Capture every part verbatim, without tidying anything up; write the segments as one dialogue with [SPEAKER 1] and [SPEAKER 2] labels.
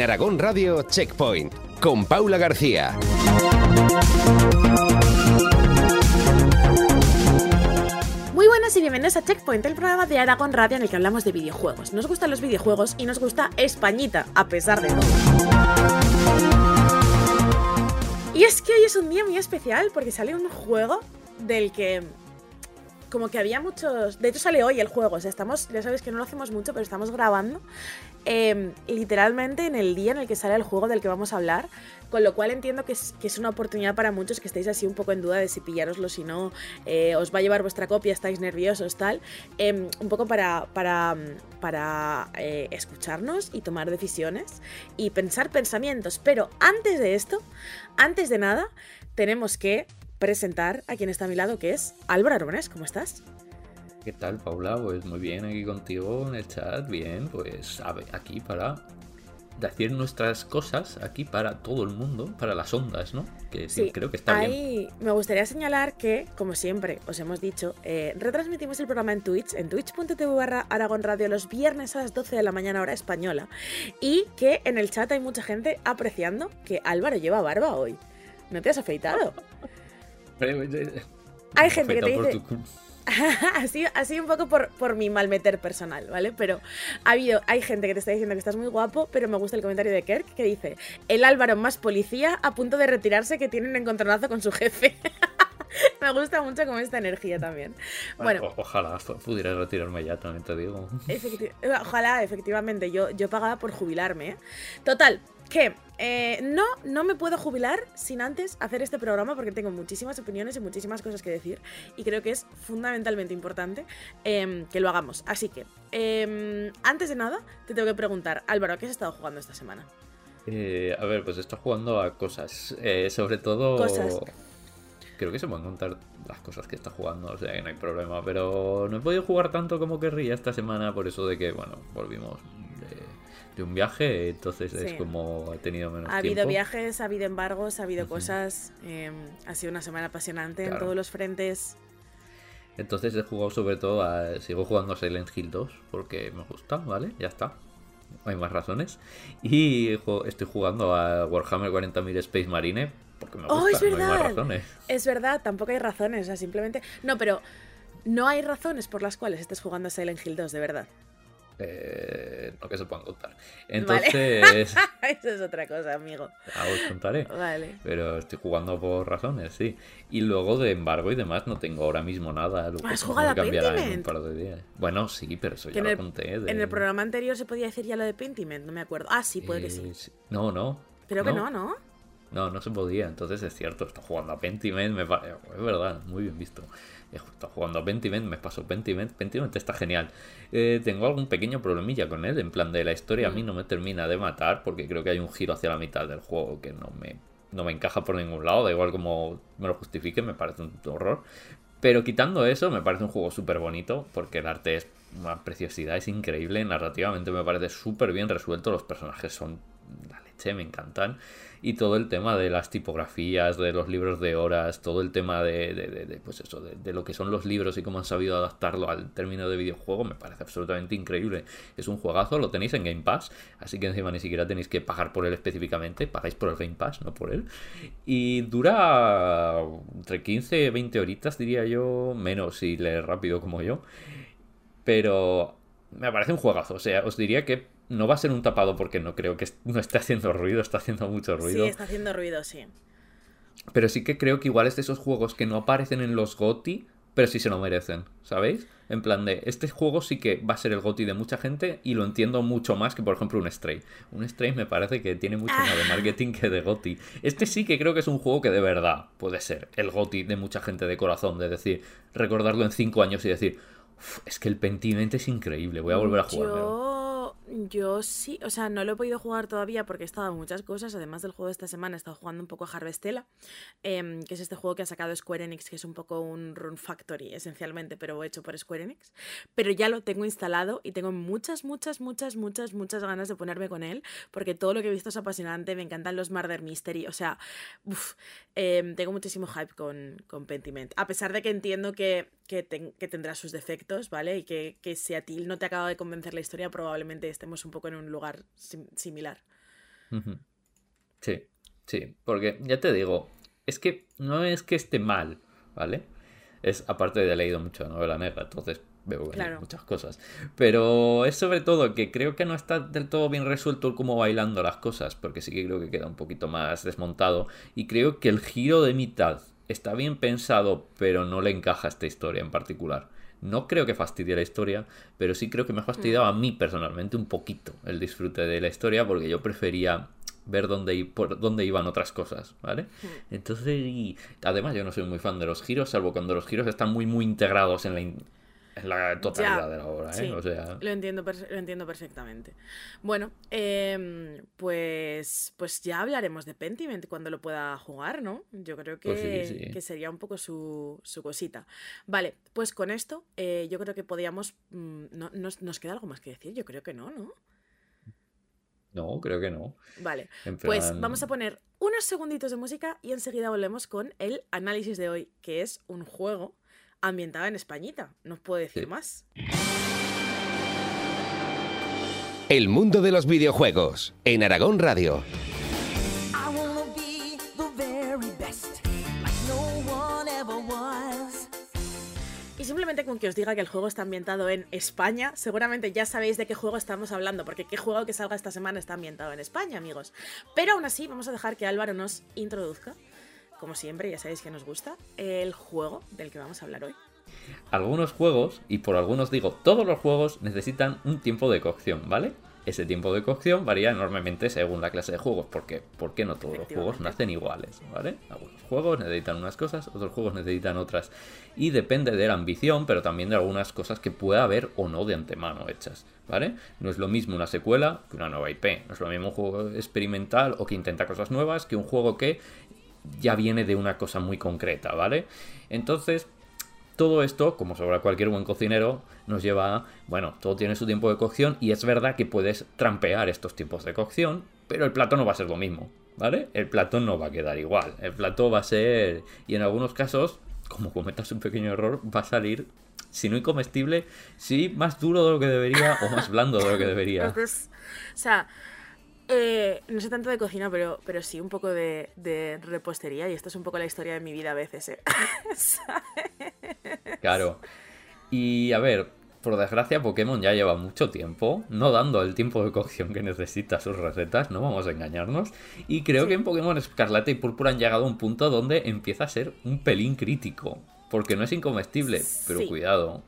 [SPEAKER 1] En Aragón Radio, Checkpoint, con Paula García.
[SPEAKER 2] Muy buenas y bienvenidos a Checkpoint, el programa de Aragón Radio en el que hablamos de videojuegos. Nos gustan los videojuegos y nos gusta Españita, a pesar de todo. Y es que hoy es un día muy especial porque sale un juego del que... como que había muchos... De hecho sale hoy el juego, o sea, estamos... Ya sabéis que no lo hacemos mucho, pero estamos grabando eh, literalmente en el día en el que sale el juego del que vamos a hablar, con lo cual entiendo que es, que es una oportunidad para muchos que estéis así un poco en duda de si pillároslo, si no, eh, os va a llevar vuestra copia, estáis nerviosos, tal, eh, un poco para, para, para eh, escucharnos y tomar decisiones y pensar pensamientos. Pero antes de esto, antes de nada, tenemos que presentar a quien está a mi lado, que es Álvaro Aragonés. ¿Cómo estás?
[SPEAKER 3] ¿Qué tal, Paula? Pues muy bien, aquí contigo en el chat, bien, pues a ver, aquí para decir nuestras cosas, aquí para todo el mundo, para las ondas, ¿no? Que sí, sí creo que está
[SPEAKER 2] ahí
[SPEAKER 3] bien.
[SPEAKER 2] Me gustaría señalar que, como siempre os hemos dicho, eh, retransmitimos el programa en Twitch, en twitch punto tv barra Aragón Radio los viernes a las doce de la mañana hora española, y que en el chat hay mucha gente apreciando que Álvaro lleva barba hoy. ¿No te has afeitado? Hay gente que te dice... Tu... así, así un poco por, por mi malmeter personal, ¿vale? Pero ha habido, hay gente que te está diciendo que estás muy guapo, pero me gusta el comentario de Kirk que dice: el Álvaro más policía a punto de retirarse que tiene un encontronazo con su jefe. Me gusta mucho como esta energía también. Bueno,
[SPEAKER 3] bueno o, ojalá pudiera retirarme ya, también te digo.
[SPEAKER 2] Efecti ojalá, efectivamente, yo, yo pagaba por jubilarme, ¿eh? Total, que eh, no, no me puedo jubilar sin antes hacer este programa porque tengo muchísimas opiniones y muchísimas cosas que decir y creo que es fundamentalmente importante eh, que lo hagamos. Así que, eh, antes de nada, te tengo que preguntar, Álvaro, ¿a qué has estado jugando esta semana?
[SPEAKER 3] Eh, a ver, pues estoy jugando a cosas, eh, sobre todo...
[SPEAKER 2] Cosas.
[SPEAKER 3] Creo que se pueden contar las cosas que está jugando, o sea que no hay problema, pero no he podido jugar tanto como querría esta semana por eso de que, bueno, volvimos de, de un viaje, entonces sí. Es como he tenido menos tiempo.
[SPEAKER 2] Ha habido tiempo. viajes, ha habido embargos, ha habido uh-huh. cosas, eh, ha sido una semana apasionante claro. en todos los frentes.
[SPEAKER 3] Entonces he jugado sobre todo a, sigo jugando a Silent Hill dos porque me gusta, ¿vale? Ya está. No hay más razones. Y estoy jugando a Warhammer cuarenta mil Space Marine porque me gusta,
[SPEAKER 2] oh, es verdad.
[SPEAKER 3] No hay más razones.
[SPEAKER 2] Es verdad, tampoco hay razones, o sea, simplemente... No, pero no hay razones por las cuales estés jugando a Silent Hill dos, de verdad.
[SPEAKER 3] Eh, no que se puedan contar. Entonces...
[SPEAKER 2] Vale. Eso es otra cosa, amigo.
[SPEAKER 3] Ah, os contaré.
[SPEAKER 2] Vale.
[SPEAKER 3] Pero estoy jugando por razones, sí. Y luego de embargo y demás no tengo ahora mismo nada. Lo
[SPEAKER 2] ¿Has jugado a Pentiment?
[SPEAKER 3] En un par de días. Bueno, sí, pero eso
[SPEAKER 2] que
[SPEAKER 3] ya lo
[SPEAKER 2] el,
[SPEAKER 3] conté. De...
[SPEAKER 2] En el programa anterior se podía decir ya lo de Pentiment, no me acuerdo. Ah, sí, puede
[SPEAKER 3] eh,
[SPEAKER 2] que sí.
[SPEAKER 3] sí. No, no.
[SPEAKER 2] Creo
[SPEAKER 3] no.
[SPEAKER 2] que no, ¿no?
[SPEAKER 3] No, no se podía, entonces es cierto, está jugando a Pentiment, me pa... es verdad, muy bien visto. Está jugando a Pentiment, me pasó Pentiment, Pentiment está genial. Eh, tengo algún pequeño problemilla con él, en plan de la historia mm. a mí no me termina de matar, porque creo que hay un giro hacia la mitad del juego que no me, no me encaja por ningún lado, da igual como me lo justifique, me parece un horror. Pero quitando eso, me parece un juego súper bonito, porque el arte es una preciosidad, es increíble, narrativamente me parece súper bien resuelto, los personajes son la leche, me encantan. Y todo el tema de las tipografías, de los libros de horas, todo el tema de, de, de, de pues eso, de, de lo que son los libros y cómo han sabido adaptarlo al término de videojuego, me parece absolutamente increíble. Es un juegazo, lo tenéis en Game Pass, así que encima ni siquiera tenéis que pagar por él específicamente, pagáis por el Game Pass, no por él. Y dura entre quince y veinte horitas, diría yo, menos si lees rápido como yo. Pero me parece un juegazo, o sea, os diría que no va a ser un tapado porque no creo que no esté haciendo ruido, está haciendo mucho ruido.
[SPEAKER 2] Sí, está haciendo ruido, sí.
[SPEAKER 3] Pero sí que creo que igual es de esos juegos que no aparecen en los GOTY, pero sí se lo merecen, ¿sabéis? En plan de, este juego sí que va a ser el GOTY de mucha gente y lo entiendo mucho más que, por ejemplo, un Stray. Un Stray me parece que tiene mucho más de marketing que de GOTY. Este sí que creo que es un juego que de verdad puede ser el GOTY de mucha gente de corazón, de decir, recordarlo en cinco años y decir, es que el Pentiment es increíble, voy a volver a jugarlo.
[SPEAKER 2] Yo... Yo sí, o sea, no lo he podido jugar todavía porque he estado en muchas cosas. Además del juego de esta semana he estado jugando un poco a Harvestella, eh, que es este juego que ha sacado Square Enix, que es un poco un Rune Factory esencialmente, pero hecho por Square Enix. Pero ya lo tengo instalado y tengo muchas, muchas, muchas, muchas, muchas ganas de ponerme con él, porque todo lo que he visto es apasionante, me encantan los Murder Mystery, o sea, uff, eh, tengo muchísimo hype con, con Pentiment. A pesar de que entiendo que, que, ten, que tendrá sus defectos, ¿vale? Y que, que si a ti no te acaba de convencer la historia, probablemente estemos un poco en un lugar sim- similar.
[SPEAKER 3] Ujú. Sí, sí, porque ya te digo, es que no es que esté mal, ¿vale? Es, aparte de leído mucho novela negra, entonces veo venir
[SPEAKER 2] Claro.
[SPEAKER 3] muchas cosas. Pero es sobre todo que creo que no está del todo bien resuelto el cómo bailando las cosas, porque sí que creo que queda un poquito más desmontado. Y creo que el giro de mitad está bien pensado, pero no le encaja a esta historia en particular. No creo que fastidie la historia, pero sí creo que me ha
[SPEAKER 2] Mm,
[SPEAKER 3] fastidiado a mí personalmente un poquito el disfrute de la historia, porque yo prefería ver dónde, i- por dónde iban otras cosas, ¿vale?
[SPEAKER 2] mm.
[SPEAKER 3] Entonces, y además yo no soy muy fan de los giros, salvo cuando los giros están muy muy integrados en la, in- en la
[SPEAKER 2] Ya,
[SPEAKER 3] totalidad de la obra, ¿eh?
[SPEAKER 2] sí,
[SPEAKER 3] O sea,
[SPEAKER 2] lo entiendo, per- lo entiendo perfectamente. Bueno, em, pues, pues ya hablaremos de Pentiment cuando lo pueda jugar, ¿no? Yo creo
[SPEAKER 3] pues sí,
[SPEAKER 2] que,
[SPEAKER 3] sí.
[SPEAKER 2] que sería un poco su, su cosita. Vale, pues con esto eh, yo creo que podíamos... mm, no, nos, ¿nos queda algo más que decir? Yo creo que no, ¿no?
[SPEAKER 3] No, creo que no.
[SPEAKER 2] Vale,
[SPEAKER 3] En
[SPEAKER 2] pues vamos a
[SPEAKER 3] plan,
[SPEAKER 2] poner unos segunditos de música y enseguida volvemos con el análisis de hoy, que es un juego ambientado en Españita. No os puedo decir
[SPEAKER 3] sí.
[SPEAKER 2] más.
[SPEAKER 1] El mundo de los videojuegos en Aragón Radio.
[SPEAKER 4] I wanna be the very best, like no one ever was.
[SPEAKER 2] Y simplemente con que os diga que el juego está ambientado en España, seguramente ya sabéis de qué juego estamos hablando, porque qué juego que salga esta semana está ambientado en España, amigos. Pero aún así, vamos a dejar que Álvaro nos introduzca, como siempre, ya sabéis que nos gusta, el juego del que vamos a hablar hoy.
[SPEAKER 3] Algunos juegos, y por algunos digo todos los juegos, necesitan un tiempo de cocción, ¿vale? Ese tiempo de cocción varía enormemente según la clase de juegos, porque ¿por qué no todos los juegos
[SPEAKER 2] Efectivamente.
[SPEAKER 3] nacen iguales, ¿vale? Algunos juegos necesitan unas cosas, otros juegos necesitan otras. Y depende de la ambición, pero también de algunas cosas que pueda haber o no de antemano hechas, ¿vale? No es lo mismo una secuela que una nueva I P. No es lo mismo un juego experimental o que intenta cosas nuevas que un juego que ya viene de una cosa muy concreta, ¿vale? Entonces, todo esto, como sobre cualquier buen cocinero, nos lleva a, bueno, todo tiene su tiempo de cocción y es verdad que puedes trampear estos tiempos de cocción, pero el plato no va a ser lo mismo, ¿vale? El plato no va a quedar igual, el plato va a ser, y en algunos casos, como cometas un pequeño error, va a salir, si no incomestible, sí más duro de lo que debería o más blando de lo que debería.
[SPEAKER 2] Entonces, o sea, eh, no sé tanto de cocina, pero, pero sí un poco de, de repostería, y esto es un poco la historia de mi vida a veces, ¿eh?
[SPEAKER 3] Claro. Y a ver, por desgracia Pokémon ya lleva mucho tiempo no dando el tiempo de cocción que necesita sus recetas, no vamos a engañarnos. Y creo que en
[SPEAKER 2] Sí.
[SPEAKER 3] Pokémon Escarlata y Púrpura han llegado a un punto donde empieza a ser un pelín crítico. Porque no es incomestible, pero
[SPEAKER 2] Sí.
[SPEAKER 3] cuidado.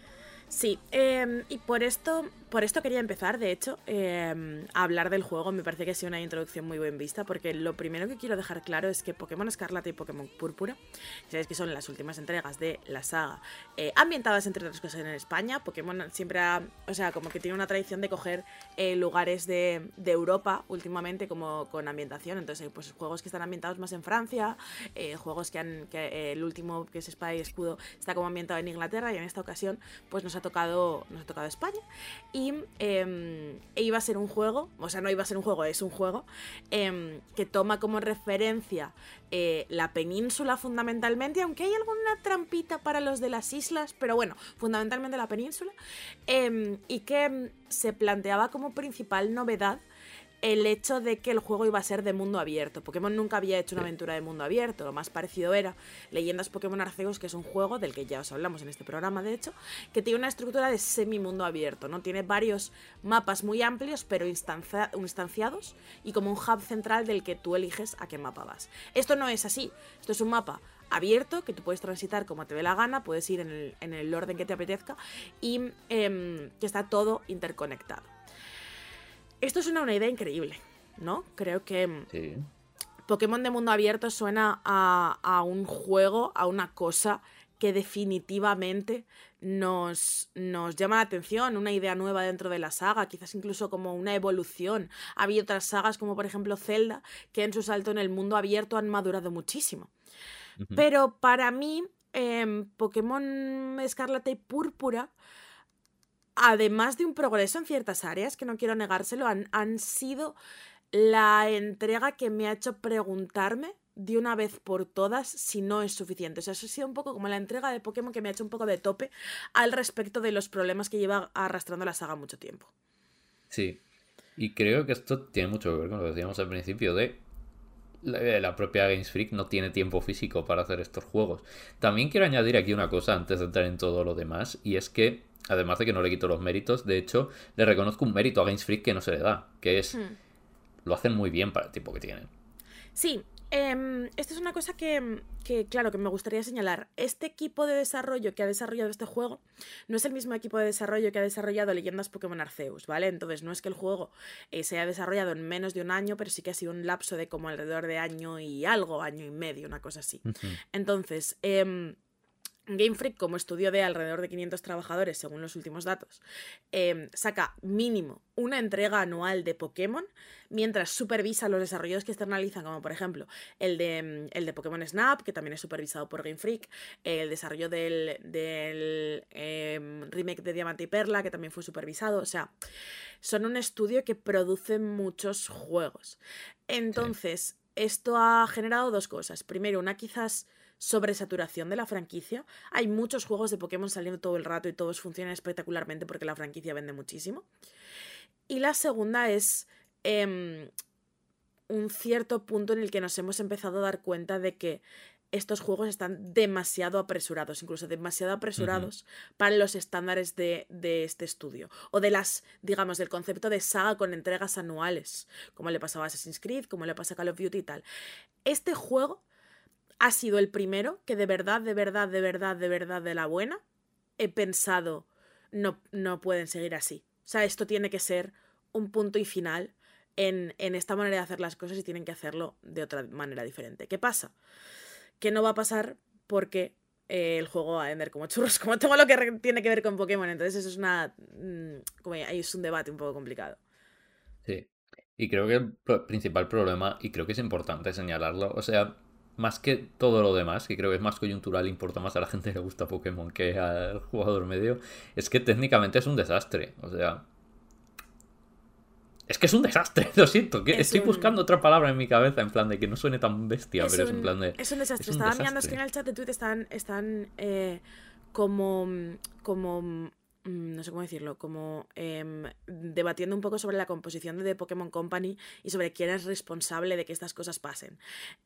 [SPEAKER 2] Sí, eh, y por esto, por esto quería empezar, de hecho, eh, a hablar del juego. Me parece que ha sido una introducción muy bien vista, porque lo primero que quiero dejar claro es que Pokémon Escarlata y Pokémon Púrpura, sabéis que son las últimas entregas de la saga, eh, ambientadas entre otras cosas en España. Pokémon siempre ha, o sea, como que tiene una tradición de coger eh, lugares de, de Europa últimamente como con ambientación. Entonces, eh, pues juegos que están ambientados más en Francia, eh, juegos que han, que eh, el último, que es Espada y Escudo, está como ambientado en Inglaterra, y en esta ocasión, pues nos ha tocado, nos ha tocado España. Y eh, iba a ser un juego, o sea, no iba a ser un juego, es un juego eh, que toma como referencia eh, la península fundamentalmente, aunque hay alguna trampita para los de las islas, pero bueno, fundamentalmente la península, eh, y que se planteaba como principal novedad el hecho de que el juego iba a ser de mundo abierto. Pokémon nunca había hecho una aventura de mundo abierto, lo más parecido era Leyendas Pokémon Arceus, que es un juego del que ya os hablamos en este programa, de hecho, que tiene una estructura de semi-mundo abierto, ¿no? Tiene varios mapas muy amplios, pero instancia- instanciados, y como un hub central del que tú eliges a qué mapa vas. Esto no es así, esto es un mapa abierto que tú puedes transitar como te dé la gana, puedes ir en el, en el orden que te apetezca, y eh, que está todo interconectado. Esto suena una idea increíble, ¿no? Creo que
[SPEAKER 3] Sí.
[SPEAKER 2] Pokémon de mundo abierto suena a, a un juego, a una cosa que definitivamente nos, nos llama la atención, una idea nueva dentro de la saga, quizás incluso como una evolución. Ha habido otras sagas como por ejemplo Zelda, que en su salto en el mundo abierto han madurado muchísimo.
[SPEAKER 3] Ujú.
[SPEAKER 2] Pero para mí, eh, Pokémon Escarlata y Púrpura, además de un progreso en ciertas áreas, que no quiero negárselo, han, han sido la entrega que me ha hecho preguntarme de una vez por todas si no es suficiente. O sea, eso ha sido un poco como la entrega de Pokémon que me ha hecho un poco de tope al respecto de los problemas que lleva arrastrando la saga mucho tiempo.
[SPEAKER 3] Sí. Y creo que esto tiene mucho que ver con lo que decíamos al principio de la, la propia Games Freak no tiene tiempo físico para hacer estos juegos. También quiero añadir aquí una cosa antes de entrar en todo lo demás, y es que, además de que no le quito los méritos, de hecho, le reconozco un mérito a Games Freak que no se le da, que es,
[SPEAKER 2] Hmm.
[SPEAKER 3] lo hacen muy bien para el tipo que tienen.
[SPEAKER 2] Sí, em, esto es una cosa que, que, claro, que me gustaría señalar. Este equipo de desarrollo que ha desarrollado este juego no es el mismo equipo de desarrollo que ha desarrollado Leyendas Pokémon Arceus, ¿vale? Entonces no es que el juego eh, se haya desarrollado en menos de un año, pero sí que ha sido un lapso de como alrededor de año y algo, año y medio, una cosa así.
[SPEAKER 3] Ujú.
[SPEAKER 2] Entonces, em, Game Freak, como estudio de alrededor de quinientos trabajadores, según los últimos datos, eh, saca mínimo una entrega anual de Pokémon, mientras supervisa los desarrollos que externalizan, como por ejemplo el de, el de Pokémon Snap, que también es supervisado por Game Freak, el desarrollo del, del eh, remake de Diamante y Perla, que también fue supervisado. O sea, son un estudio que produce muchos juegos. Entonces, esto ha generado dos cosas. Primero, una quizás sobresaturación de la franquicia. Hay muchos juegos de Pokémon saliendo todo el rato y todos funcionan espectacularmente porque la franquicia vende muchísimo. Y la segunda es em, un cierto punto en el que nos hemos empezado a dar cuenta de que estos juegos están demasiado apresurados, incluso demasiado apresurados uh-huh. para los estándares de, de este estudio. O de las, digamos, del concepto de saga con entregas anuales, como le pasaba a Assassin's Creed, como le pasa a Call of Duty y tal. Este juego ha sido el primero que de verdad, de verdad, de verdad, de verdad, de la buena, he pensado, no, no pueden seguir así. O sea, esto tiene que ser un punto y final en, en esta manera de hacer las cosas y tienen que hacerlo de otra manera diferente. ¿Qué pasa? Que no va a pasar porque eh, el juego va a vender como churros, como todo lo que re- tiene que ver con Pokémon. Entonces eso es una... Mmm, como ahí es un debate un poco complicado.
[SPEAKER 3] Sí. Y creo que el pro- principal problema, y creo que es importante señalarlo, o sea, más que todo lo demás, que creo que es más coyuntural, importa más a la gente que le gusta Pokémon que al jugador medio, es que técnicamente es un desastre. O sea, es que es un desastre, lo siento. Que
[SPEAKER 2] Es
[SPEAKER 3] estoy
[SPEAKER 2] un-
[SPEAKER 3] buscando otra palabra en mi cabeza, en plan de que no suene tan bestia,
[SPEAKER 2] Es
[SPEAKER 3] pero es
[SPEAKER 2] un,
[SPEAKER 3] en plan de.
[SPEAKER 2] es un desastre.
[SPEAKER 3] es un
[SPEAKER 2] Estaba mirando, es
[SPEAKER 3] desastre.
[SPEAKER 2] que en el chat de Twitter están, están eh, como, como, mm, no sé cómo decirlo, como em, debatiendo un poco sobre la composición de The Pokémon Company y sobre quién es responsable de que estas cosas pasen.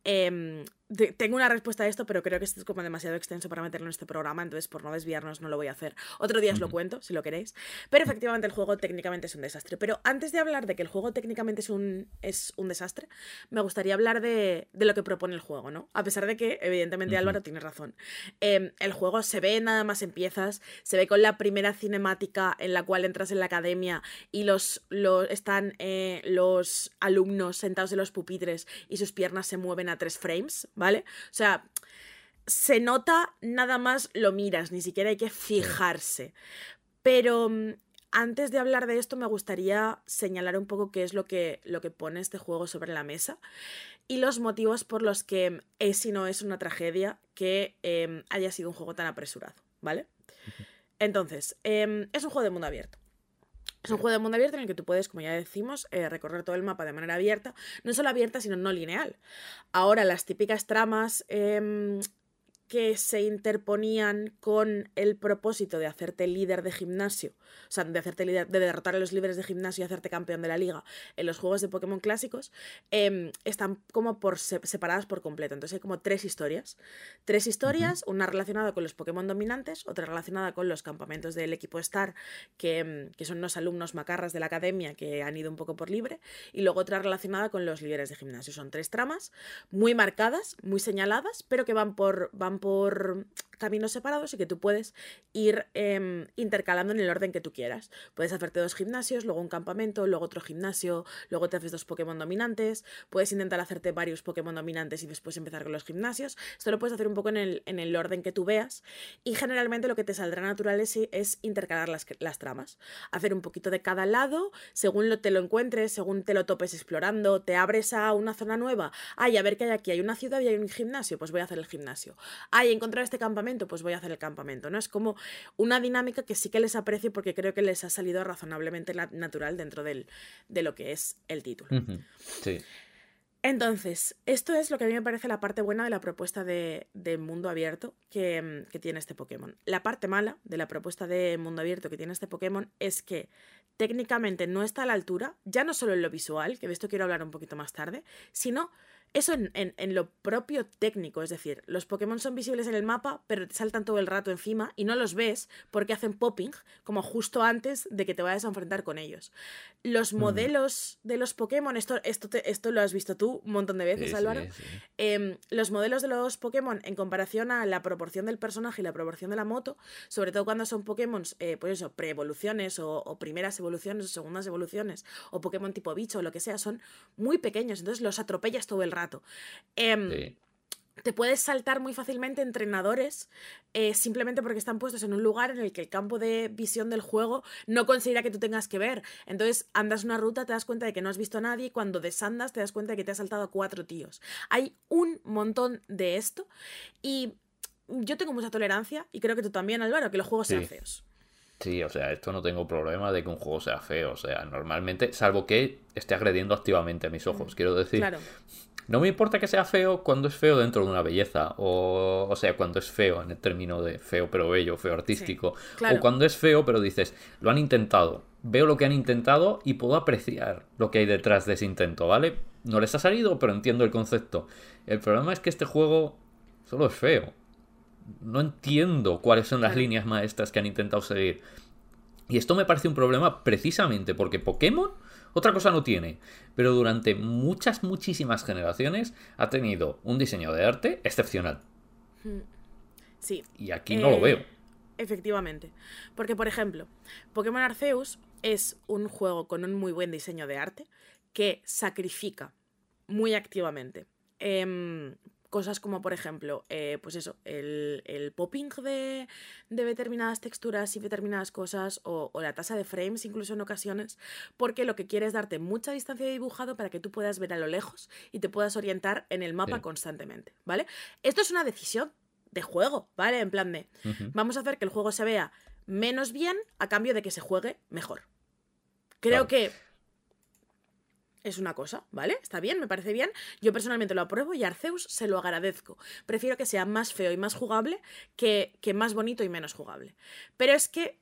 [SPEAKER 2] Em, de- tengo una respuesta a esto, pero creo que esto es como demasiado extenso para meterlo en este programa, entonces por no desviarnos no lo voy a hacer. Otro día os lo
[SPEAKER 3] Ujú.
[SPEAKER 2] cuento, si lo queréis. Pero efectivamente el juego técnicamente es un desastre. Pero antes de hablar de que el juego técnicamente es un, es un desastre, me gustaría hablar de, de lo que propone el juego, ¿no? A pesar de que, evidentemente,
[SPEAKER 3] Ujú.
[SPEAKER 2] Álvaro tiene razón. Eh, el juego se ve nada más empiezas, se ve con la primera cinemática en la cual entras en la academia y los, los están eh, los alumnos sentados en los pupitres y sus piernas se mueven a tres frames, ¿vale? O sea, se nota nada más lo miras, ni siquiera hay que fijarse. Pero mm, antes de hablar de esto me gustaría señalar un poco qué es lo que, lo que pone este juego sobre la mesa y los motivos por los que es y no es una tragedia que eh, haya sido un juego tan apresurado, ¿vale? Entonces, eh, es un juego de mundo abierto. Es un juego de mundo abierto en el que tú puedes, como ya decimos, eh, recorrer todo el mapa de manera abierta. No solo abierta, sino no lineal. Ahora, las típicas tramas eh, que se interponían con el propósito de hacerte líder de gimnasio, o sea, de hacerte líder, de derrotar a los líderes de gimnasio y hacerte campeón de la liga en los juegos de Pokémon clásicos, eh, están como por se separadas por completo. Entonces hay como tres historias. Tres historias, uh-huh. una relacionada con los Pokémon dominantes, otra relacionada con los campamentos del equipo Star, que, que son unos alumnos macarras de la academia que han ido un poco por libre, y luego otra relacionada con los líderes de gimnasio. Son tres tramas muy marcadas, muy señaladas, pero que van por... Van por caminos separados y que tú puedes ir eh, intercalando en el orden que tú quieras. Puedes hacerte dos gimnasios, luego un campamento, luego otro gimnasio, luego te haces dos Pokémon dominantes, puedes intentar hacerte varios Pokémon dominantes y después empezar con los gimnasios. Esto lo puedes hacer un poco en el, en el orden que tú veas y generalmente lo que te saldrá natural es, es intercalar las, las tramas. Hacer un poquito de cada lado, según lo, te lo encuentres, según te lo topes explorando, te abres a una zona nueva. Ay, a ver qué hay aquí, hay una ciudad y hay un gimnasio, pues voy a hacer el gimnasio. Ay, he encontrado este campamento, pues voy a hacer el campamento, ¿no? Es como una dinámica que sí que les aprecio porque creo que les ha salido razonablemente natural dentro del, de lo que es el título.
[SPEAKER 3] Uh-huh. Sí.
[SPEAKER 2] Entonces, esto es lo que a mí me parece la parte buena de la propuesta de, de mundo abierto que, que tiene este Pokémon. La parte mala de la propuesta de mundo abierto que tiene este Pokémon es que técnicamente no está a la altura, ya no solo en lo visual, que de esto quiero hablar un poquito más tarde, sino eso en, en, en lo propio técnico. Es decir, los Pokémon son visibles en el mapa, pero te saltan todo el rato encima y no los ves porque hacen popping como justo antes de que te vayas a enfrentar con ellos. Los modelos mm. de los Pokémon, esto, esto, te, esto lo has visto tú un montón de veces,
[SPEAKER 3] sí,
[SPEAKER 2] Álvaro.
[SPEAKER 3] Sí, sí.
[SPEAKER 2] Eh, los modelos de los Pokémon en comparación a la proporción del personaje y la proporción de la moto, sobre todo cuando son Pokémon, eh, pues eso, pre-evoluciones o, o primeras evoluciones o segundas evoluciones o Pokémon tipo bicho o lo que sea, son muy pequeños, entonces los atropellas todo el rato. Eh,
[SPEAKER 3] Sí.
[SPEAKER 2] Te puedes saltar muy fácilmente entrenadores eh, simplemente porque están puestos en un lugar en el que el campo de visión del juego no considera que tú tengas que ver. Entonces andas una ruta, te das cuenta de que no has visto a nadie y cuando desandas te das cuenta de que te has saltado a cuatro tíos. Hay un montón de esto y yo tengo mucha tolerancia y creo que tú también, Álvaro, que los juegos
[SPEAKER 3] Sí.
[SPEAKER 2] sean feos.
[SPEAKER 3] Sí, o sea, esto no tengo problema de que un juego sea feo. O sea, normalmente, salvo que esté agrediendo activamente a mis ojos, quiero decir.
[SPEAKER 2] Claro.
[SPEAKER 3] No me importa que sea feo cuando es feo dentro de una belleza, o, o sea, cuando es feo en el término de feo pero bello, feo artístico,
[SPEAKER 2] Sí, claro.
[SPEAKER 3] o cuando es feo pero dices, lo han intentado, veo lo que han intentado y puedo apreciar lo que hay detrás de ese intento, ¿vale? No les ha salido, pero entiendo el concepto. El problema es que este juego solo es feo. No entiendo cuáles son las
[SPEAKER 2] Claro.
[SPEAKER 3] líneas maestras que han intentado seguir. Y esto me parece un problema precisamente porque Pokémon otra cosa no tiene, pero durante muchas, muchísimas generaciones ha tenido un diseño de arte excepcional.
[SPEAKER 2] Sí.
[SPEAKER 3] Y aquí no lo veo.
[SPEAKER 2] Efectivamente. Porque, por ejemplo, Pokémon Arceus es un juego con un muy buen diseño de arte que sacrifica muy activamente eh, cosas como, por ejemplo, eh, pues eso, el, el popping de, de determinadas texturas y determinadas cosas, o, o la tasa de frames incluso en ocasiones, porque lo que quiere es darte mucha distancia de dibujado para que tú puedas ver a lo lejos y te puedas orientar en el mapa
[SPEAKER 3] Sí.
[SPEAKER 2] constantemente, ¿vale? Esto es una decisión de juego, ¿vale? En plan de,
[SPEAKER 3] Ujú.
[SPEAKER 2] vamos a hacer que el juego se vea menos bien a cambio de que se juegue mejor. Creo
[SPEAKER 3] Claro.
[SPEAKER 2] que es una cosa, ¿vale? Está bien, me parece bien. Yo personalmente lo apruebo y a Arceus se lo agradezco. Prefiero que sea más feo y más jugable que, que más bonito y menos jugable. Pero es que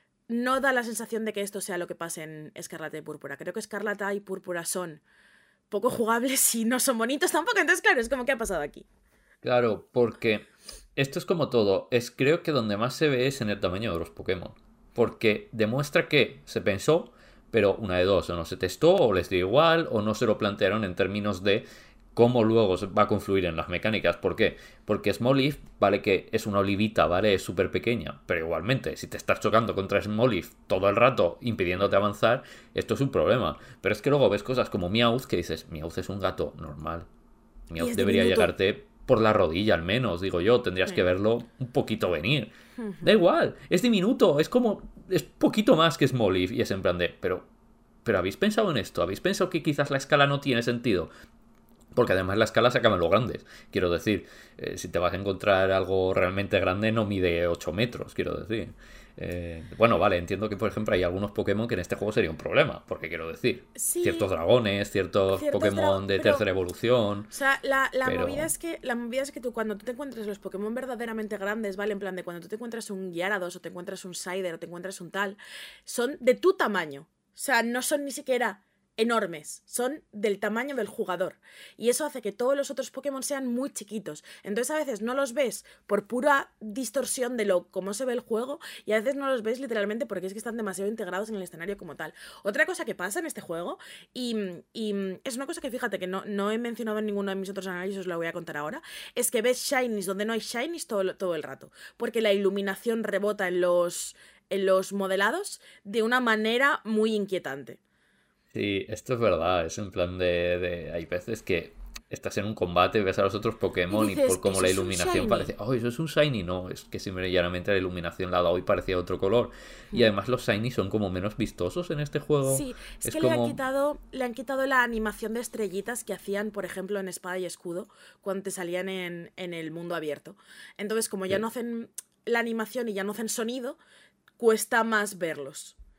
[SPEAKER 2] no da la sensación de que esto sea lo que pasa en Escarlata y Púrpura. Creo que Escarlata y Púrpura son poco jugables y no son bonitos tampoco. Entonces, claro, es como, ¿qué ha pasado aquí?
[SPEAKER 3] Claro, porque esto es como todo. Es creo que donde más se ve es en el tamaño de los Pokémon. Porque demuestra que se pensó, pero una de dos, o no se testó, o les dio igual, o no se lo plantearon en términos de cómo luego se va a confluir en las mecánicas. ¿Por qué? Porque Smoliv, vale que es una olivita, ¿vale? Es súper pequeña, pero igualmente, si te estás chocando contra Smoliv todo el rato, impidiéndote avanzar, esto es un problema. Pero es que luego ves cosas como Meowth, que dices, Meowth es un gato normal. Meowth
[SPEAKER 2] es
[SPEAKER 3] debería
[SPEAKER 2] diminuto.
[SPEAKER 3] llegarte por la rodilla al menos, digo yo, tendrías
[SPEAKER 2] Sí.
[SPEAKER 3] que verlo un poquito venir. Da igual, es diminuto, es como, es poquito más que Smoliv, y es en plan de, pero, pero ¿habéis pensado en esto? ¿Habéis pensado que quizás la escala no tiene sentido? Porque además la escala se acaba en los grandes. Quiero decir, eh, si te vas a encontrar algo realmente grande, no mide ocho metros, quiero decir. Eh, bueno, vale, entiendo que, por ejemplo, hay algunos Pokémon que en este juego sería un problema. Porque quiero decir,
[SPEAKER 2] Sí.
[SPEAKER 3] ciertos dragones, ciertos,
[SPEAKER 2] Ciertos
[SPEAKER 3] Pokémon
[SPEAKER 2] dra-
[SPEAKER 3] de
[SPEAKER 2] pero-
[SPEAKER 3] tercera evolución.
[SPEAKER 2] O sea, la, la
[SPEAKER 3] Pero-
[SPEAKER 2] movida es que la movida es que tú cuando tú te encuentras los Pokémon verdaderamente grandes, ¿vale? En plan de cuando tú te encuentras un Gyarados o te encuentras un Psyder o te encuentras un tal, son de tu tamaño. O sea, no son ni siquiera enormes, son del tamaño del jugador. Y eso hace que todos los otros Pokémon sean muy chiquitos. Entonces a veces no los ves por pura distorsión de lo cómo se ve el juego y a veces no los ves literalmente porque es que están demasiado integrados en el escenario como tal. Otra cosa que pasa en este juego, y, y es una cosa que fíjate que no, no he mencionado en ninguno de mis otros análisis, os la voy a contar ahora, es que ves shinies donde no hay shinies todo, todo el rato. Porque la iluminación rebota en los, en los modelados de una manera muy inquietante.
[SPEAKER 3] Sí, esto es verdad, es en plan de, de- hay veces que estás en un combate, ves a los otros Pokémon y,
[SPEAKER 2] Y dices,
[SPEAKER 3] por como
[SPEAKER 2] "¿Eso
[SPEAKER 3] la
[SPEAKER 2] es un
[SPEAKER 3] iluminación
[SPEAKER 2] shiny?".
[SPEAKER 3] parece, oh, eso es un shiny, no, es que simplemente la iluminación la ha dado y parecía otro color. Y además los shiny son como menos vistosos en este juego.
[SPEAKER 2] Sí, es,
[SPEAKER 3] Es
[SPEAKER 2] que le,
[SPEAKER 3] como-
[SPEAKER 2] han quitado, le han quitado la animación de estrellitas que hacían, por ejemplo, en Espada y Escudo, cuando te salían en, en el mundo abierto. Entonces, como ya
[SPEAKER 3] Sí.
[SPEAKER 2] no hacen la animación y ya no hacen sonido, cuesta más verlos.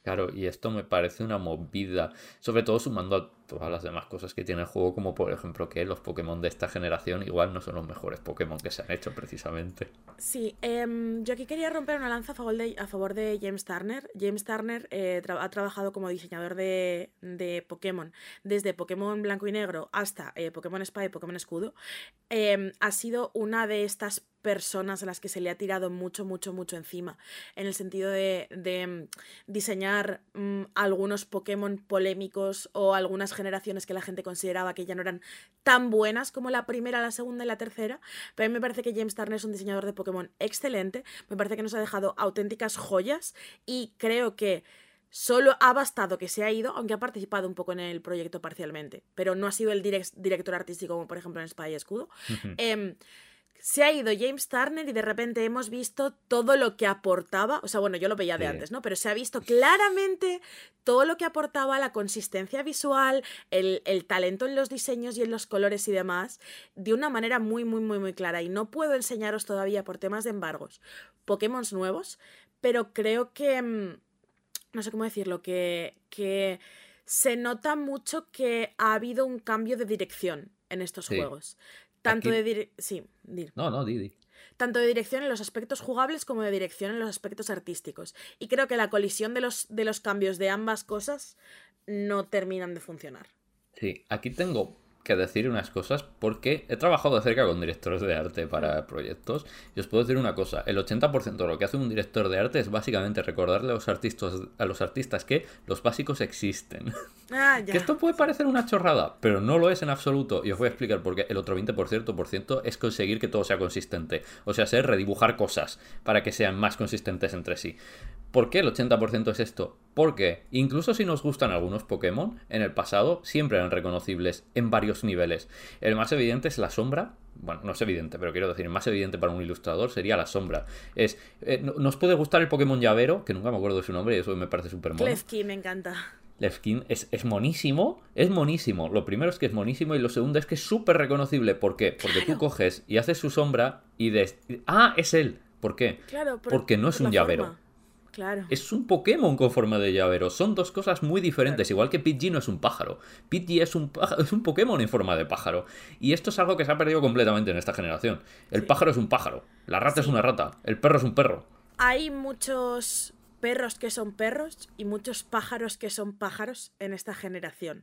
[SPEAKER 3] Claro, y esto me parece una movida, sobre todo sumando a todas las demás cosas que tiene el juego, como por ejemplo que los Pokémon de esta generación igual no son los mejores Pokémon que se han hecho precisamente.
[SPEAKER 2] Sí, em, yo aquí quería romper una lanza a favor de, a favor de James Turner. James Turner eh, tra- ha trabajado como diseñador de, de Pokémon desde Pokémon Blanco y Negro hasta eh, Pokémon Espada y Pokémon Escudo. Em, ha sido una de estas personas a las que se le ha tirado mucho, mucho, mucho encima, en el sentido de, de mm, diseñar mm, algunos Pokémon polémicos o algunas generaciones que la gente consideraba que ya no eran tan buenas como la primera, la segunda y la tercera. Pero a mí me parece que James Turner es un diseñador de Pokémon excelente, me parece que nos ha dejado auténticas joyas y creo que solo ha bastado que se ha ido, aunque ha participado un poco en el proyecto parcialmente, pero no ha sido el direct- director artístico como por ejemplo en Espada y Escudo. Em, se ha ido James Turner y de repente hemos visto todo lo que aportaba, o sea, bueno, yo lo veía de
[SPEAKER 3] Sí.
[SPEAKER 2] antes, ¿no? Pero se ha visto claramente todo lo que aportaba, la consistencia visual, el, el talento en los diseños y en los colores y demás, de una manera muy, muy, muy, muy clara. Y no puedo enseñaros todavía por temas de embargos Pokémon nuevos, pero creo que, mm, no sé cómo decirlo, que, que se nota mucho que ha habido un cambio de dirección en estos
[SPEAKER 3] Sí.
[SPEAKER 2] juegos. Tanto
[SPEAKER 3] Aquí-
[SPEAKER 2] de dire- sí, dir-
[SPEAKER 3] No, no, Didi.
[SPEAKER 2] tanto de dirección en los aspectos jugables como de dirección en los aspectos artísticos. Y creo que la colisión de los, de los cambios de ambas cosas no terminan de funcionar.
[SPEAKER 3] Sí, aquí tengo que decir unas cosas porque he trabajado de cerca con directores de arte para proyectos y os puedo decir una cosa, el ochenta por ciento de lo que hace un director de arte es básicamente recordarle a los artistas, a los artistas que los básicos existen.
[SPEAKER 2] Ah, ya.
[SPEAKER 3] Que esto puede parecer una chorrada, pero no lo es en absoluto. Y os voy a explicar por qué. El otro veinte por ciento, por ciento es conseguir que todo sea consistente. O sea, ser redibujar cosas para que sean más consistentes entre sí. ¿Por qué el ochenta por ciento es esto? Porque incluso si nos gustan algunos Pokémon, en el pasado siempre eran reconocibles en varios niveles. El más evidente es la sombra. Bueno, no es evidente, pero quiero decir, el más evidente para un ilustrador sería la sombra. Es, eh, no- nos puede gustar el Pokémon llavero, que nunca me acuerdo de su nombre y eso me parece súper mono.
[SPEAKER 2] Klefki, me encanta.
[SPEAKER 3] Lefkin es, es monísimo, es monísimo. Lo primero es que es monísimo y lo segundo es que es súper reconocible. ¿Por qué? Porque tú
[SPEAKER 2] Claro.
[SPEAKER 3] coges y haces su sombra y des... ¡Ah, es él! ¿Por qué?
[SPEAKER 2] Claro, por-
[SPEAKER 3] Porque no es
[SPEAKER 2] por
[SPEAKER 3] un
[SPEAKER 2] la
[SPEAKER 3] llavero.
[SPEAKER 2] forma. Claro.
[SPEAKER 3] Es un Pokémon con forma de llavero. Son dos cosas muy diferentes. Igual que Pidgey no es un pájaro. Pidgey es un, pájaro, es un Pokémon en forma de pájaro. Y esto es algo que se ha perdido completamente en esta generación. El
[SPEAKER 2] Sí.
[SPEAKER 3] pájaro es un pájaro. La rata es
[SPEAKER 2] Sí.
[SPEAKER 3] una rata. El perro es un perro.
[SPEAKER 2] Hay muchos perros que son perros y muchos pájaros que son pájaros en esta generación.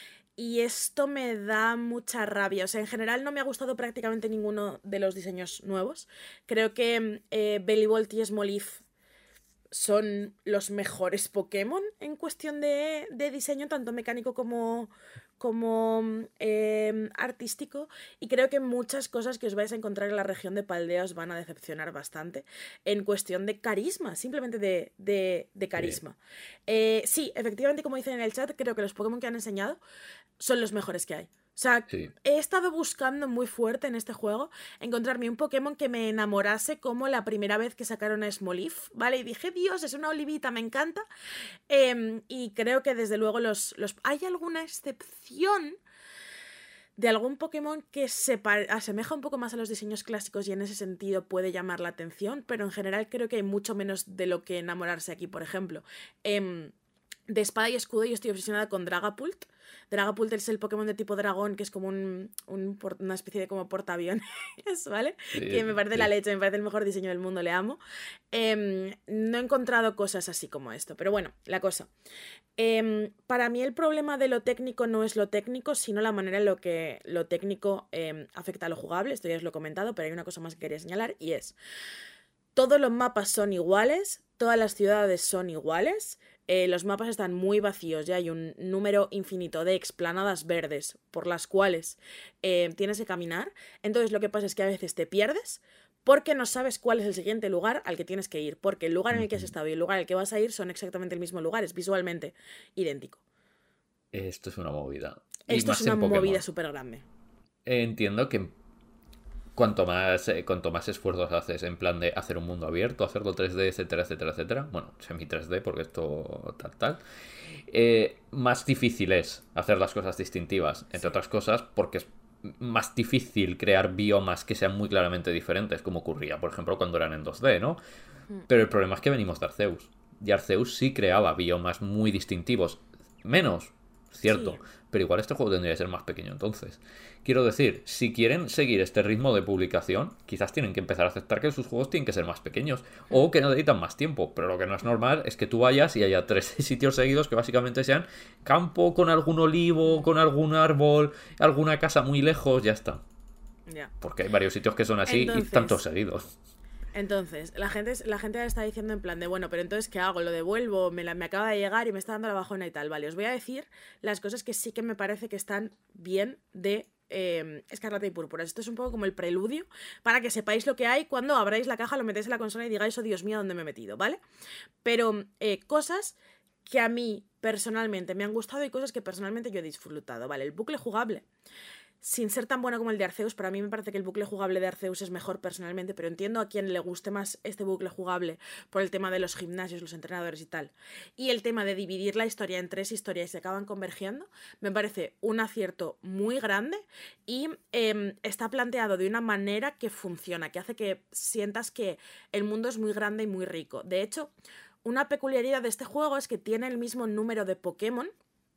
[SPEAKER 2] Y esto me da mucha rabia. O sea, en general no me ha gustado prácticamente ninguno de los diseños nuevos. Creo que eh, Bellibolt y Smoliv son los mejores Pokémon en cuestión de, de diseño, tanto mecánico como, como eh, artístico. Y creo que muchas cosas que os vais a encontrar en la región de Paldea os van a decepcionar bastante en cuestión de carisma, simplemente de, de, de carisma. Eh, sí, efectivamente, como dicen en el chat, creo que los Pokémon que han enseñado son los mejores que hay. O sea,
[SPEAKER 3] Sí.
[SPEAKER 2] he estado buscando muy fuerte en este juego encontrarme un Pokémon que me enamorase como la primera vez que sacaron a Smoliv, ¿vale? Y dije, Dios, es una olivita, me encanta. Em, y creo que desde luego los, los... ¿Hay alguna excepción de algún Pokémon que se pa- asemeja un poco más a los diseños clásicos y en ese sentido puede llamar la atención? Pero en general creo que hay mucho menos de lo que enamorarse aquí, por ejemplo. Em, de Espada y Escudo yo estoy obsesionada con Dragapult. Dragapult es el Pokémon de tipo dragón, que es como un, un por- una especie de como portaaviones, ¿vale?
[SPEAKER 3] Sí,
[SPEAKER 2] Que me parece
[SPEAKER 3] sí.
[SPEAKER 2] la leche, me parece el mejor diseño del mundo, le amo. Em, no he encontrado cosas así como esto, pero bueno, la cosa. Em, para mí el problema de lo técnico no es lo técnico, sino la manera en lo que lo técnico em, afecta a lo jugable. Esto ya os lo he comentado, pero hay una cosa más que quería señalar y es: todos los mapas son iguales, todas las ciudades son iguales, eh, los mapas están muy vacíos, ya hay un número infinito de explanadas verdes por las cuales eh, tienes que caminar. Entonces lo que pasa es que a veces te pierdes porque no sabes cuál es el siguiente lugar al que tienes que ir, porque el lugar en el que has estado y el lugar al que vas a ir son exactamente el mismo lugar, es visualmente idéntico.
[SPEAKER 3] Esto es una movida. Y
[SPEAKER 2] Esto
[SPEAKER 3] más
[SPEAKER 2] es una
[SPEAKER 3] en Pokémon.
[SPEAKER 2] movida súper grande.
[SPEAKER 3] Entiendo que cuanto más, eh, cuanto más esfuerzos haces en plan de hacer un mundo abierto, hacerlo tres D, etcétera, etcétera, etcétera, bueno, semi tres D porque esto tal, tal, eh, más difícil es hacer las cosas distintivas, entre otras cosas porque es más difícil crear biomas que sean muy claramente diferentes, como ocurría, por ejemplo, cuando eran en dos D, ¿no? Pero el problema es que venimos de Arceus. Y Arceus sí creaba biomas muy distintivos. Menos, cierto.
[SPEAKER 2] Sí.
[SPEAKER 3] Pero igual este juego tendría que ser más pequeño entonces. Quiero decir, si quieren seguir este ritmo de publicación, quizás tienen que empezar a aceptar que sus juegos tienen que ser más pequeños. O que necesitan más tiempo. Pero lo que no es normal es que tú vayas y haya tres sitios seguidos que básicamente sean campo con algún olivo, con algún árbol, alguna casa muy lejos, ya está.
[SPEAKER 2] Ya.
[SPEAKER 3] Porque hay varios sitios que son así
[SPEAKER 2] Entonces,
[SPEAKER 3] y tantos seguidos.
[SPEAKER 2] Entonces, la gente, la gente está diciendo en plan de, bueno, pero entonces, ¿qué hago? ¿Lo devuelvo? Me, la- me acaba de llegar y me está dando la bajona y tal. Vale, os voy a decir las cosas que sí que me parece que están bien de eh, Escarlata y Púrpura. Esto es un poco como el preludio para que sepáis lo que hay cuando abráis la caja, lo metéis en la consola y digáis, oh Dios mío, ¿dónde me he metido? ¿Vale? Pero eh, cosas que a mí personalmente me han gustado y cosas que personalmente yo he disfrutado. Vale, el bucle jugable. Sin ser tan bueno como el de Arceus, para mí me parece que el bucle jugable de Arceus es mejor personalmente, pero entiendo a quien le guste más este bucle jugable por el tema de los gimnasios, los entrenadores y tal. Y el tema de dividir la historia en tres historias y se acaban convergiendo, me parece un acierto muy grande y eh, está planteado de una manera que funciona, que hace que sientas que el mundo es muy grande y muy rico. De hecho, una peculiaridad de este juego es que tiene el mismo número de Pokémon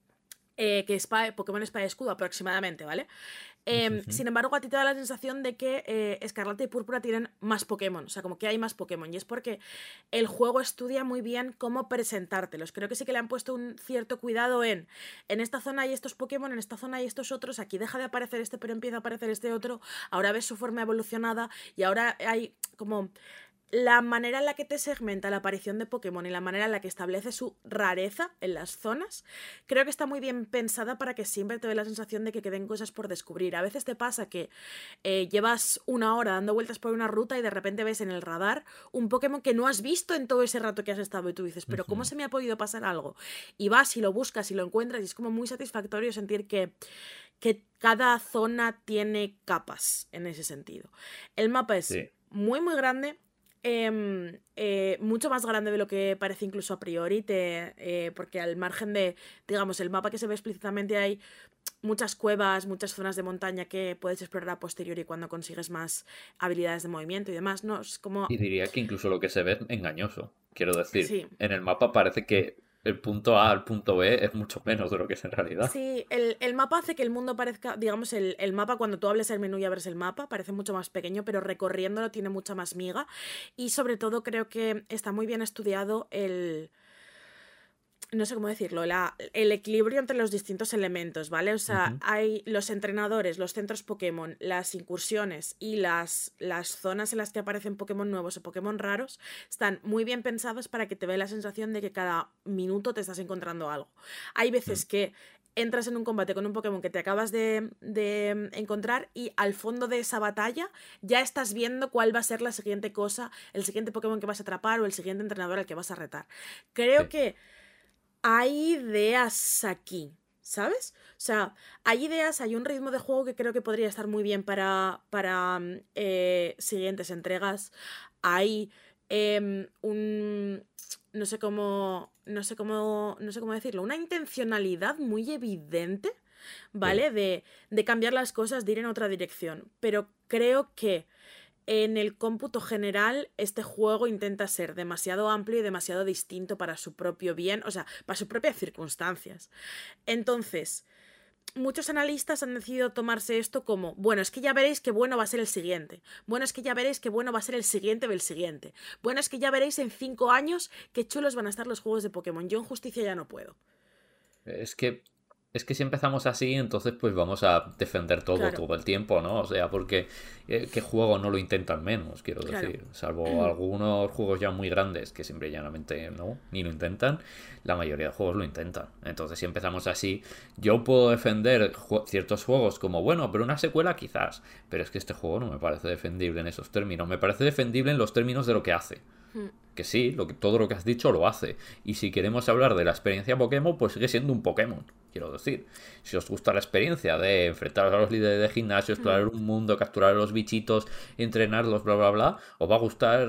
[SPEAKER 2] eh, que Espada- Pokémon Espada y Escudo aproximadamente, ¿vale? Eh, sin embargo, a ti te da la sensación de que eh, Escarlata y Púrpura tienen más Pokémon, o sea, como que hay más Pokémon, y es porque el juego estudia muy bien cómo presentártelos. Creo que sí que le han puesto un cierto cuidado en en esta zona hay estos Pokémon, en esta zona hay estos otros, aquí deja de aparecer este pero empieza a aparecer este otro, ahora ves su forma evolucionada y ahora hay como la manera en la que te segmenta la aparición de Pokémon y la manera en la que establece su rareza en las zonas, creo que está muy bien pensada para que siempre te dé la sensación de que queden cosas por descubrir. A veces te pasa que eh, llevas una hora dando vueltas por una ruta y de repente ves en el radar un Pokémon que no has visto en todo ese rato que has estado y tú dices, pero ¿cómo se me ha podido pasar algo? Y vas y lo buscas y lo encuentras y es como muy satisfactorio sentir que que cada zona tiene capas en ese sentido. El mapa es
[SPEAKER 3] Sí.
[SPEAKER 2] muy muy grande, em, eh, mucho más grande de lo que parece incluso a priori, te, eh, porque al margen de, digamos, el mapa que se ve explícitamente hay muchas cuevas, muchas zonas de montaña que puedes explorar a posteriori cuando consigues más habilidades de movimiento y demás, ¿no? Es como...
[SPEAKER 3] Y diría que incluso lo que se ve es engañoso. Quiero decir,
[SPEAKER 2] Sí.
[SPEAKER 3] en el mapa parece que el punto A al punto B es mucho menos de lo que es en realidad.
[SPEAKER 2] Sí, el, el mapa hace que el mundo parezca, digamos, el, el mapa, cuando tú hables el menú y abres el mapa, parece mucho más pequeño, pero recorriéndolo tiene mucha más miga. Y sobre todo creo que está muy bien estudiado el... No sé cómo decirlo, la, el equilibrio entre los distintos elementos, ¿vale? O sea,
[SPEAKER 3] Ujú.
[SPEAKER 2] hay los entrenadores, los centros Pokémon, las incursiones y las, las zonas en las que aparecen Pokémon nuevos o Pokémon raros están muy bien pensados para que te dé la sensación de que cada minuto te estás encontrando algo. Hay veces que entras en un combate con un Pokémon que te acabas de, de encontrar y al fondo de esa batalla ya estás viendo cuál va a ser la siguiente cosa, el siguiente Pokémon que vas a atrapar o el siguiente entrenador al que vas a retar. Creo
[SPEAKER 3] Sí.
[SPEAKER 2] que hay ideas aquí, ¿sabes? O sea, hay ideas, hay un ritmo de juego que creo que podría estar muy bien para, para mm, eh, siguientes entregas. Hay em, un... No sé cómo... No sé cómo... No sé cómo decirlo. Una intencionalidad muy evidente, ¿vale? De, de cambiar las cosas, de ir en otra dirección. Pero creo que en el cómputo general, este juego intenta ser demasiado amplio y demasiado distinto para su propio bien, o sea, para sus propias circunstancias. Entonces, muchos analistas han decidido tomarse esto como, bueno, es que ya veréis qué bueno va a ser el siguiente. Bueno, es que ya veréis qué bueno va a ser el siguiente del siguiente. Bueno, es que ya veréis en cinco años qué chulos van a estar los juegos de Pokémon. Yo en justicia ya no puedo.
[SPEAKER 3] Es que, es que si empezamos así, entonces pues vamos a defender todo
[SPEAKER 2] Claro.
[SPEAKER 3] todo el tiempo, ¿no? O sea, porque eh, ¿qué juego no lo intentan menos? Quiero
[SPEAKER 2] Claro.
[SPEAKER 3] decir, salvo algunos juegos ya muy grandes que simple y llanamente no, ni lo intentan, la mayoría de juegos lo intentan. Entonces si empezamos así, yo puedo defender ju- ciertos juegos como, bueno, pero una secuela quizás, pero es que este juego no me parece defendible en esos términos, me parece defendible en los términos de lo que hace. Que sí, lo que, todo lo que has dicho lo hace. Y si queremos hablar de la experiencia Pokémon, pues sigue siendo un Pokémon. Quiero decir, si os gusta la experiencia de enfrentaros a los líderes de gimnasio, explorar un mundo, capturar a los bichitos, entrenarlos, bla, bla, bla, os va a gustar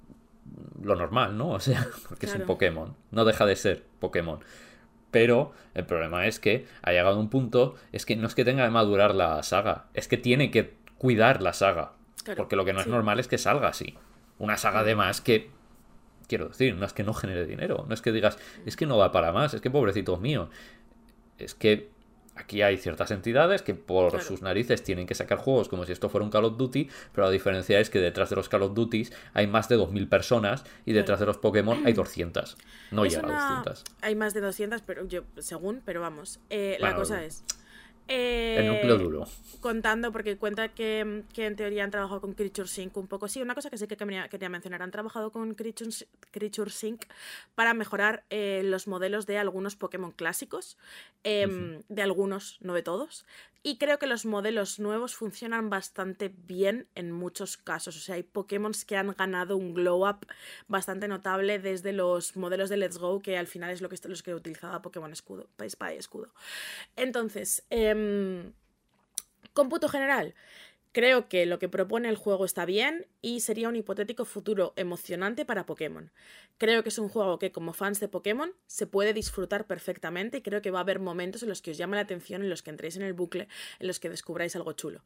[SPEAKER 3] lo normal, ¿no? O sea, porque es un
[SPEAKER 2] Claro.
[SPEAKER 3] Pokémon. No deja de ser Pokémon. Pero el problema es que ha llegado un punto, es que no es que tenga que madurar la saga, es que tiene que cuidar la saga.
[SPEAKER 2] Claro,
[SPEAKER 3] Porque lo que no es
[SPEAKER 2] sí.
[SPEAKER 3] normal es que salga así. Una saga de más que quiero decir, no es que no genere dinero, no es que digas, es que no va para más, es que pobrecito mío. Es que aquí hay ciertas entidades que por
[SPEAKER 2] Claro.
[SPEAKER 3] sus narices tienen que sacar juegos como si esto fuera un Call of Duty, pero la diferencia es que detrás de los Call of Duty hay más de dos mil personas y detrás de los Pokémon hay doscientas. No
[SPEAKER 2] Es
[SPEAKER 3] llega a
[SPEAKER 2] una-
[SPEAKER 3] doscientas.
[SPEAKER 2] Hay más de doscientas, pero yo, según, pero vamos. eh, la
[SPEAKER 3] Bueno,
[SPEAKER 2] cosa es. eh,
[SPEAKER 3] El núcleo duro.
[SPEAKER 2] Contando, porque cuenta que, que en teoría han trabajado con Creature Sync un poco. Sí, una cosa que sí que quería, quería mencionar. Han trabajado con Creature, Creature Sync para mejorar eh, los modelos de algunos Pokémon clásicos. eh,
[SPEAKER 3] Ujú.
[SPEAKER 2] De algunos, no de todos. Y creo que los modelos nuevos funcionan bastante bien en muchos casos. O sea, hay Pokémon que han ganado un glow up bastante notable desde los modelos de Let's Go, que al final es lo que, los que utilizaba Pokémon Escudo, Espada y Escudo. Entonces, eh, cómputo general. Creo que lo que propone el juego está bien y sería un hipotético futuro emocionante para Pokémon. Creo que es un juego que, como fans de Pokémon, se puede disfrutar perfectamente y creo que va a haber momentos en los que os llame la atención, en los que entréis en el bucle, en los que descubráis algo chulo.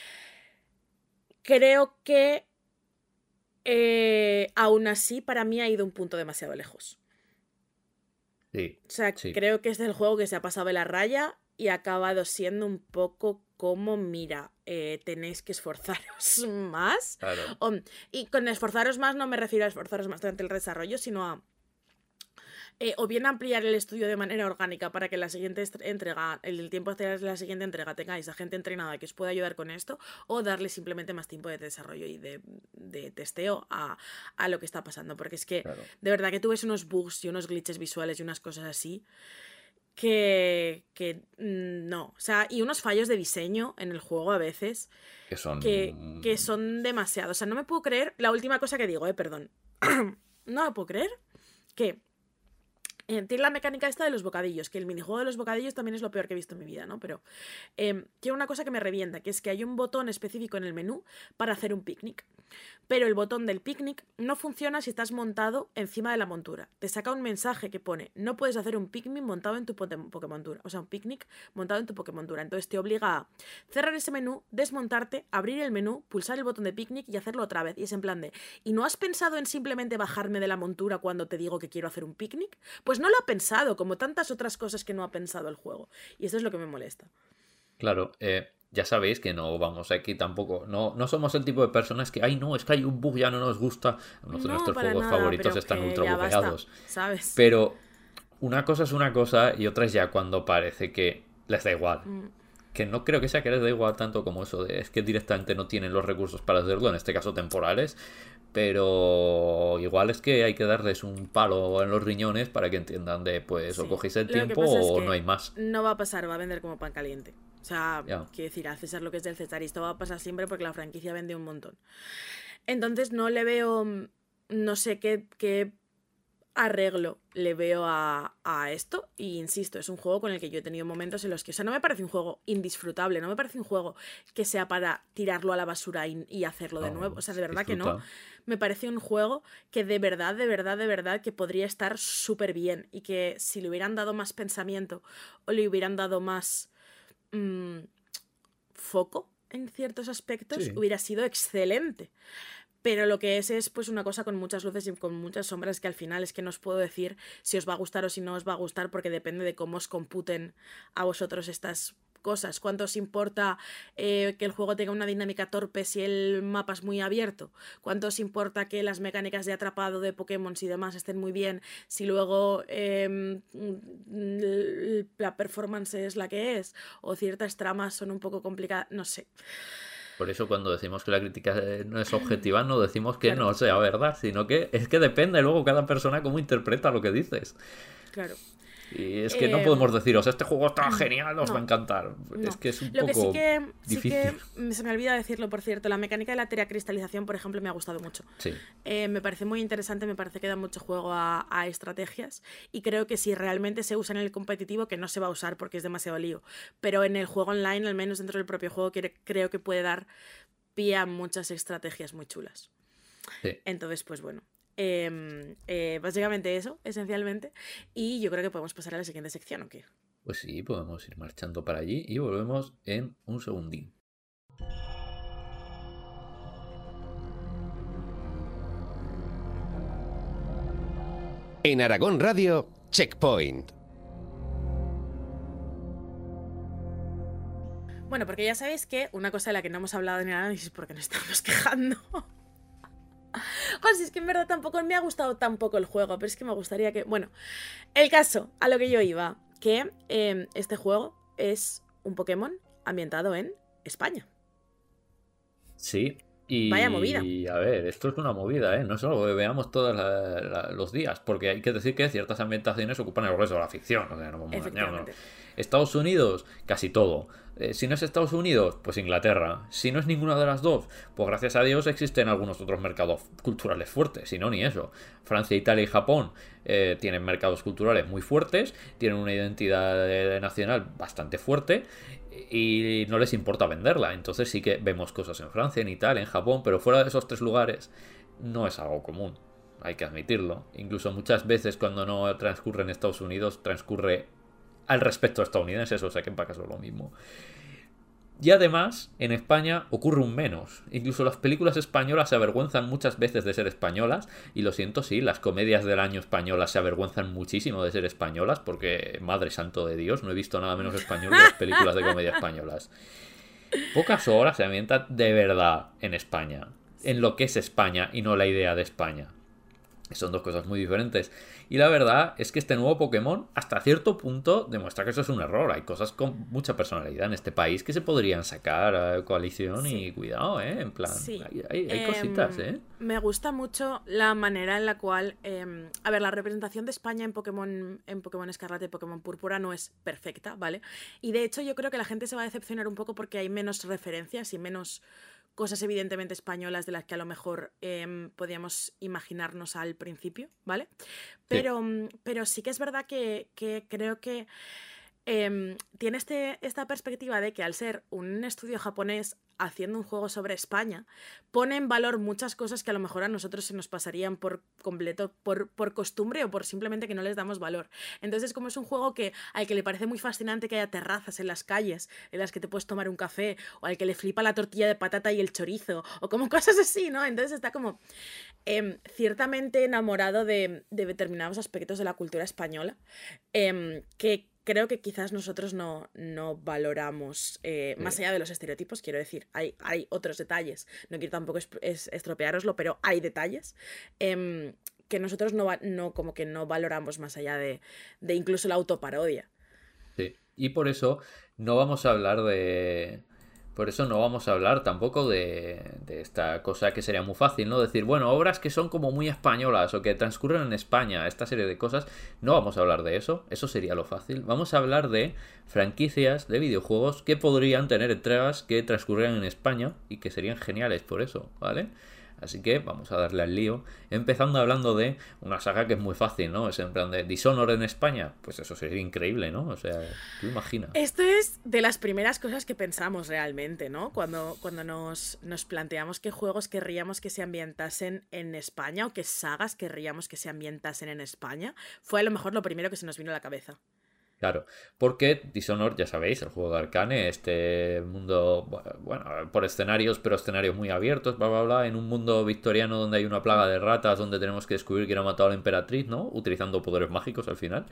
[SPEAKER 2] Creo que eh, aún así para mí ha ido un punto demasiado lejos.
[SPEAKER 3] Sí,
[SPEAKER 2] O sea,
[SPEAKER 3] sí.
[SPEAKER 2] creo que es el juego que se ha pasado de la raya y ha acabado siendo un poco como, mira, eh, tenéis que esforzaros más.
[SPEAKER 3] Claro.
[SPEAKER 2] O- y con esforzaros más no me refiero a esforzaros más durante el desarrollo, sino a eh, o bien ampliar el estudio de manera orgánica para que la siguiente est- entrega, el tiempo de la siguiente entrega tengáis a gente entrenada que os pueda ayudar con esto, o darle simplemente más tiempo de desarrollo y de, de testeo a, a lo que está pasando. Porque es que,
[SPEAKER 3] Claro.
[SPEAKER 2] de verdad que tú ves unos bugs y unos glitches visuales y unas cosas así que, que mm, no. O sea, y unos fallos de diseño en el juego a veces
[SPEAKER 3] Que son...
[SPEAKER 2] que, que son demasiados. O sea, no me puedo creer. La última cosa que digo, eh, perdón. No me puedo creer que eh, tiene la mecánica esta de los bocadillos, que el minijuego de los bocadillos también es lo peor que he visto en mi vida, ¿no? Pero eh, tiene una cosa que me revienta, que es que hay un botón específico en el menú para hacer un picnic. Pero el botón del picnic no funciona si estás montado encima de la montura. Te saca un mensaje que pone, no puedes hacer un picnic montado en tu pote- Pokémontura. O sea, un picnic montado en tu Pokémontura. Entonces te obliga a cerrar ese menú, desmontarte, abrir el menú, pulsar el botón de picnic y hacerlo otra vez. Y es en plan de, ¿y no has pensado en simplemente bajarme de la montura cuando te digo que quiero hacer un picnic? Pues no lo ha pensado, como tantas otras cosas que no ha pensado el juego. Y esto es lo que me molesta.
[SPEAKER 3] Claro, eh, ya sabéis que no vamos aquí tampoco, no, no somos el tipo de personas que, ay no, es que hay un bug, ya no nos gusta. Uno de
[SPEAKER 2] No,
[SPEAKER 3] nuestros
[SPEAKER 2] para
[SPEAKER 3] juegos
[SPEAKER 2] nada,
[SPEAKER 3] favoritos
[SPEAKER 2] pero
[SPEAKER 3] están
[SPEAKER 2] que
[SPEAKER 3] ultra
[SPEAKER 2] ya basta,
[SPEAKER 3] bugueados.
[SPEAKER 2] ¿sabes?
[SPEAKER 3] Pero una cosa es una cosa y otra es ya cuando parece que les da igual.
[SPEAKER 2] Mm.
[SPEAKER 3] Que no creo que sea que les da igual tanto como eso de es que directamente no tienen los recursos para hacerlo, en este caso temporales, pero igual es que hay que darles un palo en los riñones para que entiendan de pues o
[SPEAKER 2] Sí.
[SPEAKER 3] cogéis el
[SPEAKER 2] Lo que
[SPEAKER 3] tiempo
[SPEAKER 2] pasa es
[SPEAKER 3] o
[SPEAKER 2] que
[SPEAKER 3] no hay más.
[SPEAKER 2] No va a pasar, va a vender como pan caliente. O sea,
[SPEAKER 3] Ya.
[SPEAKER 2] quiero decir, a César lo que es del César y esto va a pasar siempre porque la franquicia vende un montón. Entonces no le veo, mm, no sé qué, qué arreglo le veo a, a esto. Y insisto, es un juego con el que yo he tenido momentos en los que, o sea, no me parece un juego indisfrutable, no me parece un juego que sea para tirarlo a la basura y, y hacerlo de
[SPEAKER 3] No,
[SPEAKER 2] nuevo. O sea, de verdad que no.
[SPEAKER 3] disfruta.
[SPEAKER 2] Me parece un juego que de verdad, de verdad, de verdad que podría estar súper bien y que si le hubieran dado más pensamiento o le hubieran dado más mm, foco en ciertos aspectos,
[SPEAKER 3] Sí.
[SPEAKER 2] hubiera sido excelente. Pero lo que es es pues una cosa con muchas luces y con muchas sombras que al final es que no os puedo decir si os va a gustar o si no os va a gustar porque depende de cómo os computen a vosotros estas cosas. ¿Cuánto os importa eh, que el juego tenga una dinámica torpe si el mapa es muy abierto? ¿Cuánto os importa que las mecánicas de atrapado de Pokémon y demás estén muy bien si luego eh, la performance es la que es? O ciertas tramas son un poco complicadas, no sé.
[SPEAKER 3] Por eso cuando decimos que la crítica eh, no es objetiva, no decimos que
[SPEAKER 2] Claro.
[SPEAKER 3] no sea verdad, sino que es que depende luego cada persona cómo interpreta lo que dices.
[SPEAKER 2] Claro.
[SPEAKER 3] Y es que no
[SPEAKER 2] Eh,
[SPEAKER 3] podemos deciros, este juego está genial, os
[SPEAKER 2] no,
[SPEAKER 3] va a encantar.
[SPEAKER 2] No.
[SPEAKER 3] Es que es un
[SPEAKER 2] Lo que sí
[SPEAKER 3] poco
[SPEAKER 2] que, sí
[SPEAKER 3] difícil.
[SPEAKER 2] que mm, se me olvida decirlo, por cierto, la mecánica de la teracristalización, por ejemplo, me ha gustado mucho.
[SPEAKER 3] Sí,
[SPEAKER 2] Eh, me parece muy interesante, me parece que da mucho juego a, a estrategias y creo que si realmente se usa en el competitivo, que no se va a usar porque es demasiado lío, pero en el juego online, al menos dentro del propio juego, quiere- creo que puede dar pie a muchas estrategias muy chulas.
[SPEAKER 3] sí.
[SPEAKER 2] Entonces, pues bueno, eh, eh, básicamente eso, esencialmente, y yo creo que podemos pasar a la siguiente sección, ¿o qué?
[SPEAKER 3] Pues sí, podemos ir marchando para allí y volvemos en un segundín.
[SPEAKER 1] En Aragón Radio, Checkpoint.
[SPEAKER 2] Bueno, porque ya sabéis que una cosa de la que no hemos hablado en el análisis porque nos estamos quejando. Joder, si es que en verdad tampoco me ha gustado tampoco el juego, pero es que me gustaría que... Bueno, el caso, a lo que yo iba, que eh, este juego es un Pokémon ambientado en España.
[SPEAKER 3] Sí. Y,
[SPEAKER 2] Vaya movida.
[SPEAKER 3] Y a ver, esto es una movida, ¿eh? No es algo que veamos todos la, la, los días, porque hay que decir que ciertas ambientaciones ocupan el grueso de la ficción. O sea, no vamos a engañarnos. Estados Unidos, casi todo. Eh, si no es Estados Unidos, pues Inglaterra. Si no es ninguna de las dos, pues gracias a Dios existen algunos otros mercados culturales fuertes. Si no, ni eso. Francia, Italia y Japón eh, tienen mercados culturales muy fuertes, tienen una identidad eh, nacional bastante fuerte y no les importa venderla. Entonces sí que vemos cosas en Francia, en Italia, en Japón, pero fuera de esos tres lugares no es algo común. Hay que admitirlo. Incluso muchas veces cuando no transcurre en Estados Unidos, transcurre al respecto estadounidenses, o sea que en Pacas es lo mismo. Y además, en España ocurre un menos. Incluso las películas españolas se avergüenzan muchas veces de ser españolas. Y lo siento, sí, las comedias del año españolas se avergüenzan muchísimo de ser españolas. Porque, madre santo de Dios, no he visto nada menos español que las películas de comedia españolas. Pocas horas se ambientan de verdad en España. En lo que es España y no la idea de España. Son dos cosas muy diferentes. Y la verdad es que este nuevo Pokémon hasta cierto punto demuestra que eso es un error. Hay cosas con mucha personalidad en este país que se podrían sacar a coalición sí. Y cuidado, ¿eh? En plan,
[SPEAKER 2] sí.
[SPEAKER 3] hay, hay, hay
[SPEAKER 2] eh,
[SPEAKER 3] cositas, ¿eh?
[SPEAKER 2] Me gusta mucho la manera en la cual... Eh, a ver, la representación de España en Pokémon, en Pokémon Escarlata y Pokémon Púrpura no es perfecta, ¿vale? Y de hecho yo creo que la gente se va a decepcionar un poco porque hay menos referencias y menos... cosas evidentemente españolas de las que a lo mejor eh, podíamos imaginarnos al principio, ¿vale? Pero sí, pero sí que es verdad que, que creo que eh, tiene este, esta perspectiva de que al ser un estudio japonés haciendo un juego sobre España, pone en valor muchas cosas que a lo mejor a nosotros se nos pasarían por completo, por, por costumbre o por simplemente que no les damos valor. Entonces, como es un juego que al que le parece muy fascinante que haya terrazas en las calles en las que te puedes tomar un café, o al que le flipa la tortilla de patata y el chorizo, o como cosas así, ¿no? Entonces está como eh, ciertamente enamorado de, de determinados aspectos de la cultura española, eh, que creo que quizás nosotros no, no valoramos, eh, sí. Más allá de los estereotipos, quiero decir, hay, hay otros detalles, no quiero tampoco es, es estropeároslo, pero hay detalles eh, que nosotros no, no, como que no valoramos más allá de, de incluso la autoparodia.
[SPEAKER 3] Sí, y por eso no vamos a hablar de... Por eso no vamos a hablar tampoco de, de esta cosa que sería muy fácil, ¿no? Decir, bueno, obras que son como muy españolas o que transcurren en España, esta serie de cosas, no vamos a hablar de eso, eso sería lo fácil. Vamos a hablar de franquicias de videojuegos que podrían tener entregas que transcurrieran en España y que serían geniales por eso, ¿vale? Así que vamos a darle al lío, empezando hablando de una saga que es muy fácil, ¿no? Es en plan de Dishonored en España, pues eso sería increíble, ¿no? O sea, tú imaginas.
[SPEAKER 2] Esto es de las primeras cosas que pensamos realmente, ¿no? Cuando, cuando nos, nos planteamos qué juegos querríamos que se ambientasen en España o qué sagas querríamos que se ambientasen en España, fue a lo mejor lo primero que se nos vino a la cabeza.
[SPEAKER 3] Claro, porque Dishonored, ya sabéis, el juego de Arcane, este mundo, bueno, por escenarios, pero escenarios muy abiertos, bla, bla, bla, en un mundo victoriano donde hay una plaga de ratas, donde tenemos que descubrir quién ha matado a la emperatriz, ¿no? Utilizando poderes mágicos al final.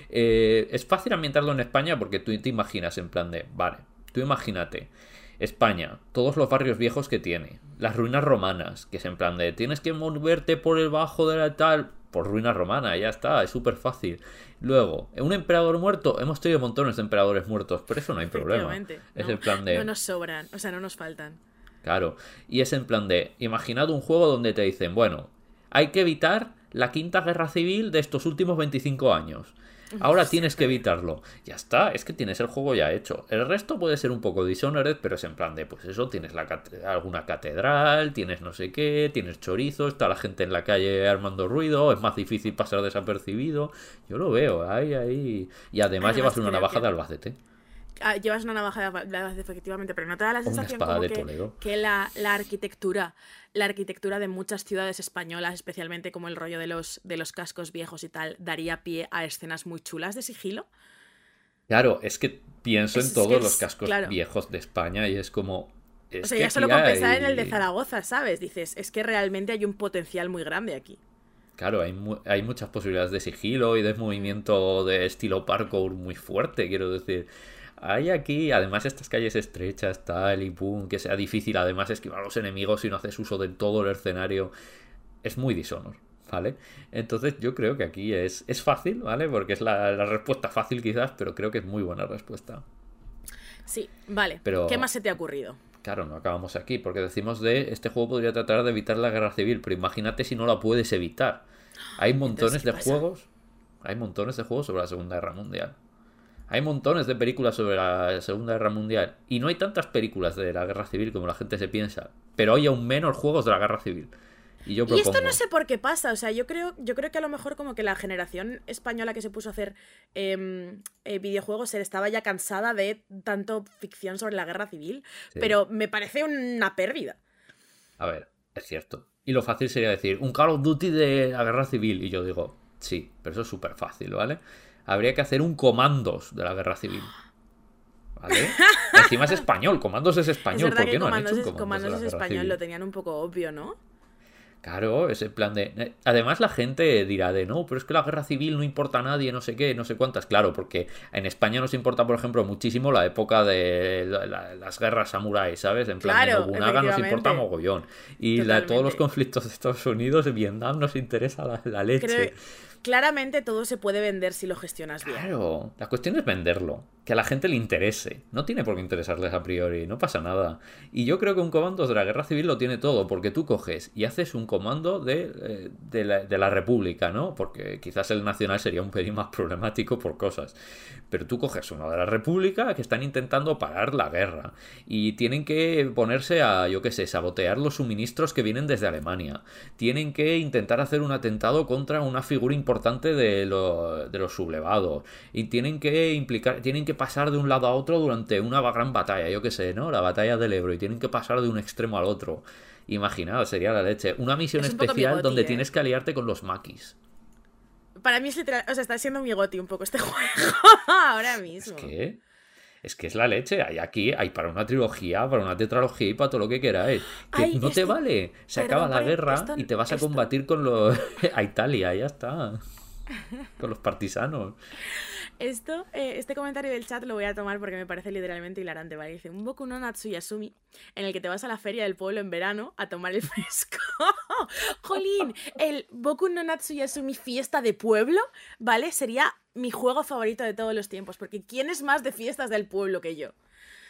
[SPEAKER 3] Eh, es fácil ambientarlo en España porque tú te imaginas en plan de, vale, tú imagínate, España, todos los barrios viejos que tiene, las ruinas romanas, que es en plan de, tienes que moverte por el bajo de la tal... por ruina romana, ya está, es súper fácil. Luego, un emperador muerto, hemos tenido montones de emperadores muertos, pero eso no hay problema. Es
[SPEAKER 2] no,
[SPEAKER 3] el plan de...
[SPEAKER 2] No nos sobran, o sea, no nos faltan.
[SPEAKER 3] Claro, y es en plan de, imaginad un juego donde te dicen, bueno, hay que evitar la quinta guerra civil de estos últimos veinticinco años. Ahora tienes que evitarlo. Ya está, es que tienes el juego ya hecho. El resto puede ser un poco Dishonored, pero es en plan de, pues eso, tienes la cate- alguna catedral, tienes no sé qué, tienes chorizo, está la gente en la calle armando ruido, es más difícil pasar desapercibido. Yo lo veo, ahí, ahí. Y además, además llevas una navaja que... de Albacete.
[SPEAKER 2] Ah, llevas una navaja de Albacete, efectivamente, pero no te da la sensación como que, que la, la arquitectura la arquitectura de muchas ciudades españolas, especialmente como el rollo de los, de los cascos viejos y tal, daría pie a escenas muy chulas de sigilo?
[SPEAKER 3] Claro, es que pienso
[SPEAKER 2] es,
[SPEAKER 3] en todos
[SPEAKER 2] es que
[SPEAKER 3] los
[SPEAKER 2] es,
[SPEAKER 3] cascos
[SPEAKER 2] claro.
[SPEAKER 3] viejos de España y es como... Es
[SPEAKER 2] o sea,
[SPEAKER 3] que
[SPEAKER 2] ya solo con pensar
[SPEAKER 3] hay...
[SPEAKER 2] en el de Zaragoza, ¿sabes? Dices, es que realmente hay un potencial muy grande aquí.
[SPEAKER 3] Claro, hay, mu- hay muchas posibilidades de sigilo y de movimiento de estilo parkour muy fuerte, quiero decir. Hay aquí, además, estas calles estrechas, tal y pum, que sea difícil además esquivar a los enemigos si no haces uso de todo el escenario. Es muy Dishonor, ¿vale? Entonces yo creo que aquí es, es fácil, ¿vale? Porque es la, la respuesta fácil quizás, pero creo que es muy buena respuesta.
[SPEAKER 2] Sí, vale.
[SPEAKER 3] Pero-
[SPEAKER 2] ¿Qué más se te ha ocurrido?
[SPEAKER 3] Claro, no acabamos aquí, porque decimos de este juego podría tratar de evitar la guerra civil, pero imagínate si no la puedes evitar. Hay montones
[SPEAKER 2] Entonces, ¿qué
[SPEAKER 3] de
[SPEAKER 2] pasa?
[SPEAKER 3] juegos, hay montones de juegos sobre la Segunda Guerra Mundial. Hay montones de películas sobre la Segunda Guerra Mundial. Y no hay tantas películas de la guerra civil como la gente se piensa. Pero hay aún menos juegos de la guerra civil. Y yo
[SPEAKER 2] Y
[SPEAKER 3] propongo...
[SPEAKER 2] esto no sé por qué pasa, o sea, yo creo, yo creo que a lo mejor como que la generación española que se puso a hacer em, eh, videojuegos se estaba ya cansada de tanto ficción sobre la guerra civil,
[SPEAKER 3] Sí.
[SPEAKER 2] pero me parece una pérdida.
[SPEAKER 3] A ver, es cierto. Y lo fácil sería decir, un Call of Duty de la guerra civil. Y yo digo, sí, pero eso es súper fácil, ¿vale? Habría que hacer un Comandos de la guerra civil. ¿Vale? Encima es español, Comandos es
[SPEAKER 2] Es
[SPEAKER 3] español.
[SPEAKER 2] verdad
[SPEAKER 3] ¿Por qué
[SPEAKER 2] que
[SPEAKER 3] no han
[SPEAKER 2] Comandos,
[SPEAKER 3] hecho un
[SPEAKER 2] es,
[SPEAKER 3] Comandos
[SPEAKER 2] Comandos
[SPEAKER 3] de la
[SPEAKER 2] es
[SPEAKER 3] guerra
[SPEAKER 2] español,
[SPEAKER 3] civil?
[SPEAKER 2] lo tenían un poco obvio, ¿no?
[SPEAKER 3] Claro, ese plan de... Además la gente dirá de no, pero es que la guerra civil no importa a nadie, no sé qué, no sé cuántas. Claro, porque en España nos importa, por ejemplo, muchísimo la época de la- la- las guerras samuráis, ¿sabes? En plan
[SPEAKER 2] Claro,
[SPEAKER 3] de Nobunaga nos importa
[SPEAKER 2] efectivamente.
[SPEAKER 3] mogollón. Y la- todos los
[SPEAKER 2] Totalmente.
[SPEAKER 3] conflictos de Estados Unidos, de Vietnam, nos interesa la, la leche.
[SPEAKER 2] Creo, claramente todo se puede vender si lo gestionas bien.
[SPEAKER 3] Claro, la cuestión es venderlo, que a la gente le interese. No tiene por qué interesarles a priori, no pasa nada. Y yo creo que un comando de la guerra civil lo tiene todo, porque tú coges y haces un comando de, eh, de, la, de la república, ¿no? Porque quizás el nacional sería un pelín más problemático por cosas. Pero tú coges uno de la república que están intentando parar la guerra y tienen que ponerse a, yo qué sé, sabotear los suministros que vienen desde Alemania. Tienen que intentar hacer un atentado contra una figura importante de, lo- de los sublevados. Y tienen que implicar, tienen que pasar de un lado a otro durante una gran batalla, yo qué sé, ¿no? La batalla del Ebro. Y tienen que pasar de un extremo al otro. Imaginad, sería la leche. Una misión
[SPEAKER 2] Es un poco
[SPEAKER 3] especial
[SPEAKER 2] bigoti,
[SPEAKER 3] donde
[SPEAKER 2] ¿eh?
[SPEAKER 3] tienes que aliarte con los maquis.
[SPEAKER 2] Para mí es literal, o sea, está siendo mi goti un poco este juego ahora mismo.
[SPEAKER 3] ¿Qué? Es que es la leche. Hay aquí, hay para una trilogía, para una tetralogía y para todo lo que queráis. Que
[SPEAKER 2] Ay,
[SPEAKER 3] no te
[SPEAKER 2] este-
[SPEAKER 3] vale. Se
[SPEAKER 2] perdón,
[SPEAKER 3] acaba la
[SPEAKER 2] pero
[SPEAKER 3] guerra
[SPEAKER 2] esto-
[SPEAKER 3] y te vas a
[SPEAKER 2] esto-
[SPEAKER 3] combatir con los. a Italia, ya está. Con los partisanos.
[SPEAKER 2] Esto, eh, este comentario del chat lo voy a tomar porque me parece literalmente hilarante, ¿vale? Dice, un Boku no Natsuyasumi en el que te vas a la feria del pueblo en verano a tomar el fresco. Jolín, el Boku no Natsuyasumi fiesta de pueblo, ¿vale? Sería mi juego favorito de todos los tiempos, porque ¿quién es más de fiestas del pueblo que yo?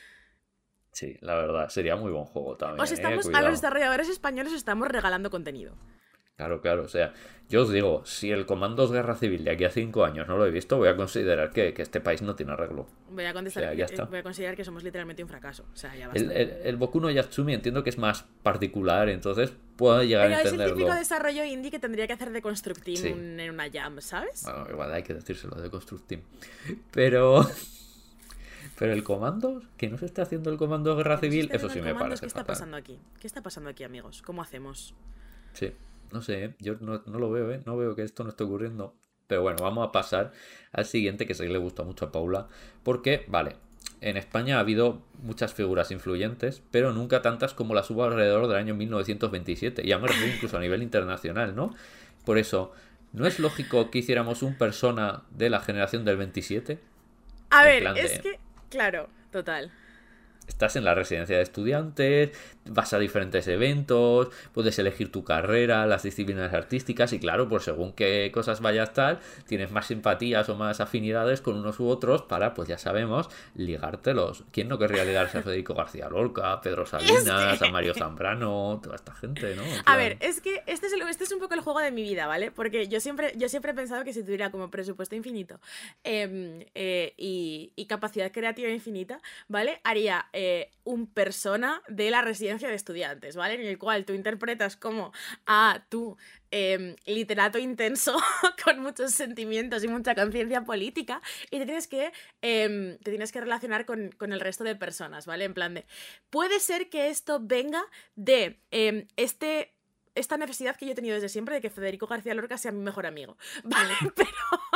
[SPEAKER 3] Sí, la verdad, sería muy buen juego también.
[SPEAKER 2] Os
[SPEAKER 3] eh,
[SPEAKER 2] estamos, a
[SPEAKER 3] cuidado.
[SPEAKER 2] los desarrolladores españoles os estamos regalando contenido.
[SPEAKER 3] Claro, claro, o sea, yo os digo, si el Comandos Guerra Civil de aquí a cinco años no lo he visto, voy a considerar que, que este país no tiene arreglo.
[SPEAKER 2] Voy a contestar,
[SPEAKER 3] O sea, ya
[SPEAKER 2] eh,
[SPEAKER 3] está.
[SPEAKER 2] voy a considerar que somos literalmente un fracaso. O sea, ya basta.
[SPEAKER 3] El, el, el Boku no Yatsumi entiendo que es más particular, entonces puedo llegar
[SPEAKER 2] Pero
[SPEAKER 3] a
[SPEAKER 2] es el
[SPEAKER 3] entenderlo.
[SPEAKER 2] típico desarrollo indie que tendría que hacer de Construct Team
[SPEAKER 3] Sí.
[SPEAKER 2] un- en una jam, ¿sabes?
[SPEAKER 3] Bueno, igual hay que decírselo de Construct Team. Pero... Pero el Comandos, que no se está haciendo el Comando Guerra
[SPEAKER 2] Que no se
[SPEAKER 3] Civil,
[SPEAKER 2] esté
[SPEAKER 3] eso
[SPEAKER 2] viendo
[SPEAKER 3] sí
[SPEAKER 2] en
[SPEAKER 3] me
[SPEAKER 2] comandos,
[SPEAKER 3] parece
[SPEAKER 2] ¿Qué está
[SPEAKER 3] fatal.
[SPEAKER 2] pasando aquí? ¿Qué está pasando aquí, amigos? ¿Cómo hacemos?
[SPEAKER 3] Sí, no sé, ¿eh? Yo no, no lo veo, ¿eh? No veo que esto no esté ocurriendo. Pero bueno, vamos a pasar al siguiente, que sé que le gusta mucho a Paula. Porque, vale, en España ha habido muchas figuras influyentes, pero nunca tantas como las hubo alrededor del año mil novecientos veintisiete. Y además incluso a nivel internacional, ¿no? Por eso, ¿no es lógico que hiciéramos un persona de la generación del veintisiete?
[SPEAKER 2] A
[SPEAKER 3] En
[SPEAKER 2] ver,
[SPEAKER 3] plan
[SPEAKER 2] es
[SPEAKER 3] de-
[SPEAKER 2] que... Claro, total.
[SPEAKER 3] Estás en la residencia de estudiantes, vas a diferentes eventos, puedes elegir tu carrera, las disciplinas artísticas y claro, pues según qué cosas vayas tal, tienes más simpatías o más afinidades con unos u otros para, pues ya sabemos, ligártelos. ¿Quién no querría ligarse a Federico García Lorca, a Pedro Salinas,
[SPEAKER 2] que-
[SPEAKER 3] a Mario Zambrano, toda esta gente, ¿no? En
[SPEAKER 2] A
[SPEAKER 3] plan-
[SPEAKER 2] ver, es que este es, el- este es un poco el juego de mi vida, ¿vale? Porque yo siempre, yo siempre he pensado que si tuviera como presupuesto infinito em, eh, y, y capacidad creativa infinita, ¿vale? Haría eh, un persona de la residencia de estudiantes, ¿vale? En el cual tú interpretas como a tu em, literato intenso con muchos sentimientos y mucha conciencia política y te tienes que, em, te tienes que relacionar con, con el resto de personas, ¿vale? En plan de, puede ser que esto venga de em, este... esta necesidad que yo he tenido desde siempre de que Federico García Lorca sea mi mejor amigo, ¿vale? Pero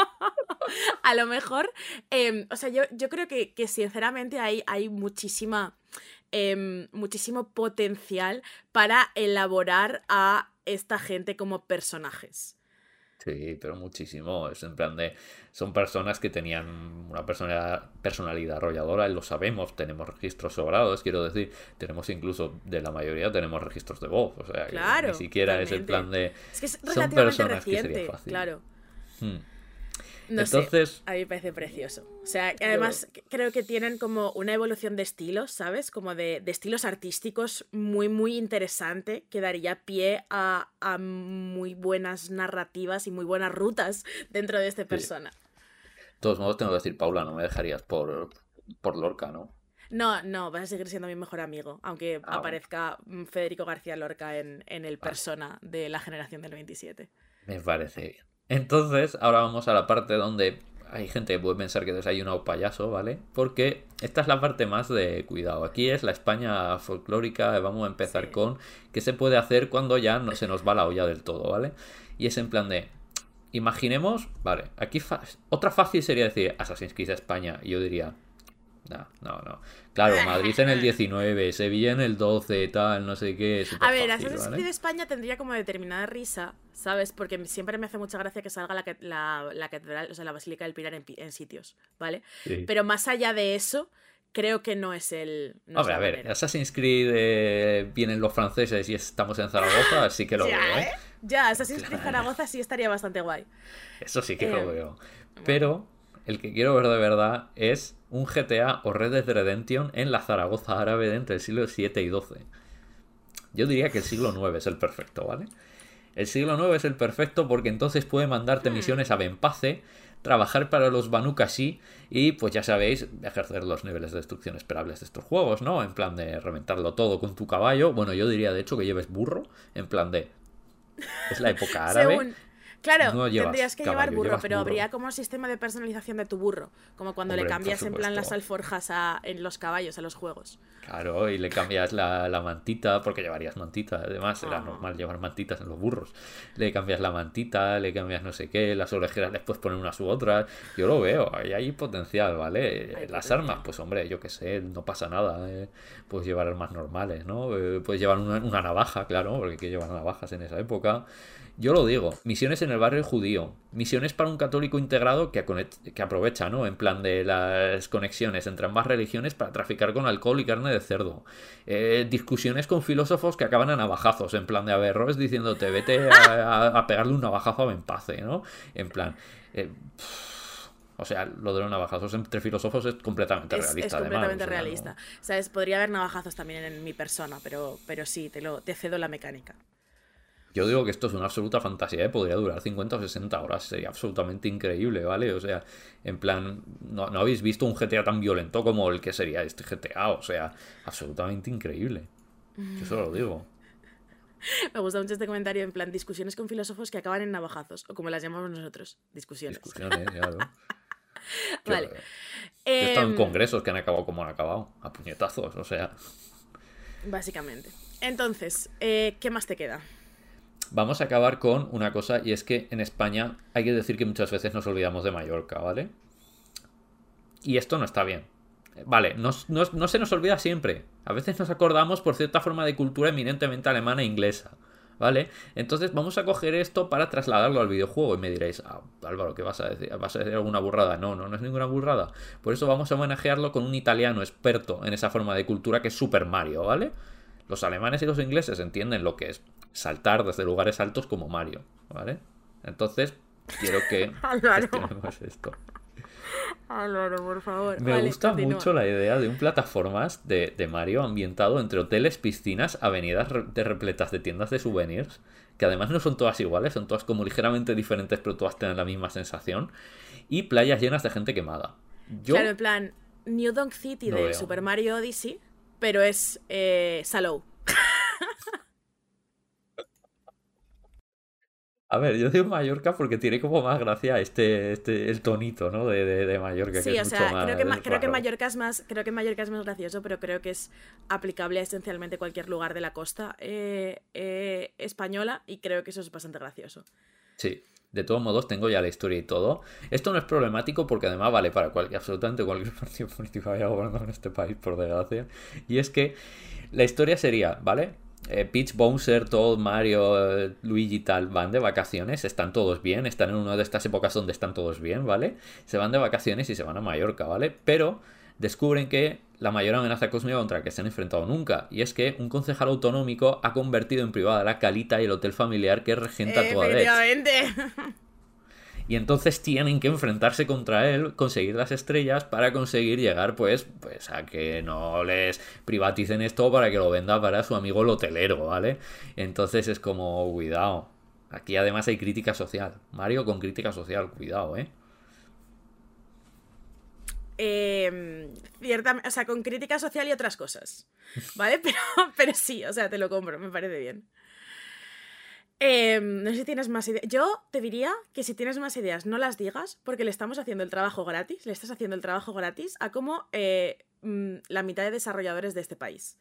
[SPEAKER 2] a lo mejor, eh, o sea, yo, yo creo que, que sinceramente hay, hay muchísima, eh, muchísimo potencial para elaborar a esta gente como personajes.
[SPEAKER 3] Sí, pero muchísimo. Es en plan de. Son personas que tenían una personalidad, personalidad arrolladora, y lo sabemos. Tenemos registros sobrados, quiero decir. Tenemos incluso, de la mayoría, tenemos registros de voz. O sea, que
[SPEAKER 2] Claro,
[SPEAKER 3] ni siquiera es el
[SPEAKER 2] totalmente.
[SPEAKER 3] plan de.
[SPEAKER 2] Es que es
[SPEAKER 3] Son
[SPEAKER 2] relativamente
[SPEAKER 3] personas que sería
[SPEAKER 2] reciente,
[SPEAKER 3] fácil.
[SPEAKER 2] claro.
[SPEAKER 3] Hmm.
[SPEAKER 2] No
[SPEAKER 3] Entonces,
[SPEAKER 2] sé, a mí me parece precioso. O sea, además c- creo que tienen como una evolución de estilos, ¿sabes? Como de, de estilos artísticos muy, muy interesante, que daría pie a, a muy buenas narrativas y muy buenas rutas dentro de este
[SPEAKER 3] sí.
[SPEAKER 2] persona.
[SPEAKER 3] De todos modos, tengo que decir, Paula, no me dejarías por, por Lorca, ¿no?
[SPEAKER 2] No, no, vas a seguir siendo mi mejor amigo, aunque
[SPEAKER 3] Ah, bueno,
[SPEAKER 2] aparezca mm, Federico García Lorca en, en el
[SPEAKER 3] vale.
[SPEAKER 2] persona de la generación del veintisiete.
[SPEAKER 3] Me parece bien. Entonces, ahora vamos a la parte donde hay gente que puede pensar que desayuna un payaso, ¿vale? Porque esta es la parte más de cuidado. Aquí es la España folclórica. Vamos a empezar
[SPEAKER 2] Sí.
[SPEAKER 3] con qué se puede hacer cuando ya no se nos va la olla del todo, ¿vale? Y es en plan de, imaginemos, vale, aquí fa- otra fácil sería decir Assassin's Creed España. Y yo diría, no, no, no. Claro, Madrid en el diecinueve, Sevilla en el doce, tal, no sé qué, súper
[SPEAKER 2] A ver,
[SPEAKER 3] fácil,
[SPEAKER 2] Assassin's
[SPEAKER 3] ¿vale?
[SPEAKER 2] Creed España tendría como determinada risa, ¿sabes? Porque me- siempre me hace mucha gracia que salga la, ca- la, la catedral, o sea, la Basílica del Pilar en, pi- en sitios, ¿vale?
[SPEAKER 3] Sí.
[SPEAKER 2] Pero más allá de eso, creo que no es el. No es
[SPEAKER 3] Hombre,
[SPEAKER 2] la
[SPEAKER 3] a ver,
[SPEAKER 2] manera.
[SPEAKER 3] Assassin's Creed eh, vienen los franceses y estamos en Zaragoza, sí que lo veo,
[SPEAKER 2] Ya,
[SPEAKER 3] ¿eh?
[SPEAKER 2] ¿eh? Ya, Assassin's Creed
[SPEAKER 3] Claro.
[SPEAKER 2] Zaragoza sí estaría bastante guay.
[SPEAKER 3] Eso sí que lo
[SPEAKER 2] Eh,
[SPEAKER 3] veo. Pero el que quiero ver de verdad es un G T A o Red Dead Redemption en la Zaragoza árabe de entre el siglo siete y doce. Yo diría que el siglo nueve es el perfecto, ¿vale? El siglo nueve es el perfecto porque entonces puede mandarte
[SPEAKER 2] Hmm.
[SPEAKER 3] misiones a Benpace, trabajar para los Banu Kashi y, pues ya sabéis, ejercer los niveles de destrucción esperables de estos juegos, ¿no? En plan de reventarlo todo con tu caballo. Bueno, yo diría de hecho que lleves burro, en plan de... Es la época árabe.
[SPEAKER 2] Según. Claro,
[SPEAKER 3] No llevas
[SPEAKER 2] tendrías que llevar
[SPEAKER 3] caballo,
[SPEAKER 2] burro,
[SPEAKER 3] llevas
[SPEAKER 2] pero
[SPEAKER 3] burro.
[SPEAKER 2] habría como un sistema de personalización de tu burro. Como cuando
[SPEAKER 3] Hombre,
[SPEAKER 2] le
[SPEAKER 3] por
[SPEAKER 2] cambias en plan las
[SPEAKER 3] supuesto.
[SPEAKER 2] alforjas a, en los caballos a los juegos.
[SPEAKER 3] Claro, y le cambias la, la mantita, porque llevarías mantita, además era
[SPEAKER 2] Ah.
[SPEAKER 3] normal llevar mantitas en los burros. Le cambias la mantita, le cambias no sé qué, las orejeras les puedes poner unas u otras. Yo lo veo, ahí hay potencial, ¿vale?
[SPEAKER 2] Hay
[SPEAKER 3] Las
[SPEAKER 2] potencial.
[SPEAKER 3] armas, pues hombre, yo qué sé, no pasa nada. eh, Puedes llevar armas normales, ¿no? Eh, Puedes llevar una, una navaja, claro, porque hay que llevar navajas en esa época. Yo lo digo, misiones en el barrio judío, misiones para un católico integrado que, aconect- que aprovecha, ¿no? En plan de las conexiones entre ambas religiones para traficar con alcohol y carne de cerdo. Eh, discusiones con filósofos que acaban a navajazos, en plan de Averroes diciéndote vete a, a- a pegarle un navajazo a Benpace, ¿no? En plan... eh, pff, o sea, lo de los navajazos entre filósofos es completamente
[SPEAKER 2] Es,
[SPEAKER 3] realista,
[SPEAKER 2] es completamente
[SPEAKER 3] además. O sea,
[SPEAKER 2] realista.
[SPEAKER 3] no-
[SPEAKER 2] ¿Sabes? Podría haber navajazos también en mi persona, pero, pero sí, te, lo, te cedo la mecánica.
[SPEAKER 3] Yo digo que esto es una absoluta fantasía, ¿eh? Podría durar cincuenta o sesenta horas, sería absolutamente increíble, ¿vale? O sea, en plan, no, no habéis visto un G T A tan violento como el que sería este G T A, o sea, absolutamente increíble. Yo solo lo digo.
[SPEAKER 2] Me gusta mucho este comentario en plan discusiones con filósofos que acaban en navajazos, o como las llamamos nosotros, discusiones.
[SPEAKER 3] Discusiones, claro. Yo,
[SPEAKER 2] Vale.
[SPEAKER 3] yo he estado en
[SPEAKER 2] Em,
[SPEAKER 3] congresos que han acabado como han acabado, a puñetazos, o sea.
[SPEAKER 2] Básicamente. Entonces, eh, ¿qué más te queda?
[SPEAKER 3] Vamos a acabar con una cosa, y es que en España hay que decir que muchas veces nos olvidamos de Mallorca, ¿vale? Y esto no está bien. Vale, no, no- no se nos olvida siempre. A veces nos acordamos por cierta forma de cultura eminentemente alemana e inglesa, ¿vale? Entonces vamos a coger esto para trasladarlo al videojuego y me diréis, ah, Álvaro, ¿qué vas a decir? ¿Vas a decir alguna burrada? No, no, no es ninguna burrada. Por eso vamos a homenajearlo con un italiano experto en esa forma de cultura que es Super Mario, ¿vale? Los alemanes y los ingleses entienden lo que es saltar desde lugares altos como Mario, ¿vale? Entonces, quiero que
[SPEAKER 2] Álvaro.
[SPEAKER 3] gestionemos esto.
[SPEAKER 2] Álvaro, por favor.
[SPEAKER 3] Me
[SPEAKER 2] Vale,
[SPEAKER 3] gusta
[SPEAKER 2] continúa.
[SPEAKER 3] mucho la idea de un plataformas de, de Mario ambientado entre hoteles, piscinas, avenidas re- de repletas de tiendas de souvenirs, que además no son todas iguales, son todas como ligeramente diferentes, pero todas tienen la misma sensación, y playas llenas de gente quemada. Yo,
[SPEAKER 2] Claro, en plan, New Donk City
[SPEAKER 3] Lo
[SPEAKER 2] de
[SPEAKER 3] veo.
[SPEAKER 2] Super Mario Odyssey, pero es eh, Salou.
[SPEAKER 3] a ver, yo digo Mallorca porque tiene como más gracia este, este el tonito, ¿no? De, de, de Mallorca,
[SPEAKER 2] Sí,
[SPEAKER 3] que
[SPEAKER 2] o
[SPEAKER 3] es
[SPEAKER 2] sea,
[SPEAKER 3] mucho más
[SPEAKER 2] creo que, ma- creo que
[SPEAKER 3] raro.
[SPEAKER 2] Mallorca es más, creo que Mallorca es más gracioso, pero creo que es aplicable a esencialmente cualquier lugar de la costa eh, eh, española, y creo que eso es bastante gracioso.
[SPEAKER 3] Sí, de todos modos tengo ya la historia y todo. Esto no es problemático porque además vale para cualquier, absolutamente cualquier partido político que haya gobernado en este país, por desgracia. Y es que la historia sería, ¿vale? eh, Peach, Bowser, Toad, Mario, eh, Luigi y tal van de vacaciones, están todos bien, están en una de estas épocas donde están todos bien, ¿vale? Se van de vacaciones y se van a Mallorca, ¿vale? Pero descubren que la mayor amenaza cósmica contra la que se han enfrentado nunca, y es que un concejal autonómico ha convertido en privada la calita y el hotel familiar que regenta toda Dex.
[SPEAKER 2] Efectivamente.
[SPEAKER 3] Y entonces tienen que enfrentarse contra él, conseguir las estrellas para conseguir llegar pues, pues a que no les privaticen esto para que lo venda para su amigo el hotelero, ¿vale? Entonces es como, cuidado. Aquí además hay crítica social. Mario con crítica social, cuidado, ¿eh?
[SPEAKER 2] Eh, cierta, o sea, con crítica social y otras cosas, ¿vale? Pero, pero sí, o sea, te lo compro, me parece bien. Eh, no sé si tienes más ideas. Yo te diría que si tienes más ideas, no las digas, porque le estamos haciendo el trabajo gratis, le estás haciendo el trabajo gratis a como eh, la mitad de desarrolladores de este país.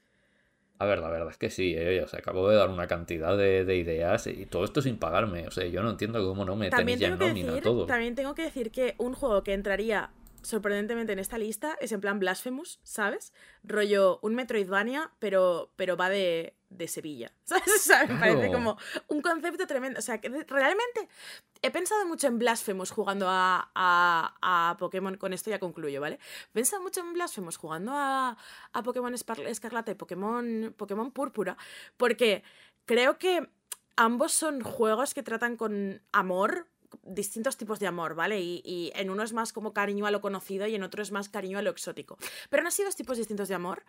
[SPEAKER 3] A ver, la verdad es que sí, eh, o sea, acabo de dar una cantidad de, de ideas y todo esto sin pagarme. O sea, yo no entiendo cómo no me tenéis ya en nómina todo.
[SPEAKER 2] También tengo que decir que un juego que entraría sorprendentemente en esta lista es en plan Blasphemous, ¿sabes? Rollo un Metroidvania, pero, pero va de, de Sevilla, ¿sabes? O sea, me
[SPEAKER 3] Claro.
[SPEAKER 2] parece como un concepto tremendo. O sea, que realmente he pensado mucho en Blasphemous jugando a, a, a Pokémon. Con esto ya concluyo, ¿vale? He pensado mucho en Blasphemous jugando a, a Pokémon Espar- Escarlata y Pokémon, Pokémon Púrpura, porque creo que ambos son juegos que tratan con amor, distintos tipos de amor, ¿vale? Y, y en uno es más como cariño a lo conocido y en otro es más cariño a lo exótico. Pero han sido dos tipos distintos de amor.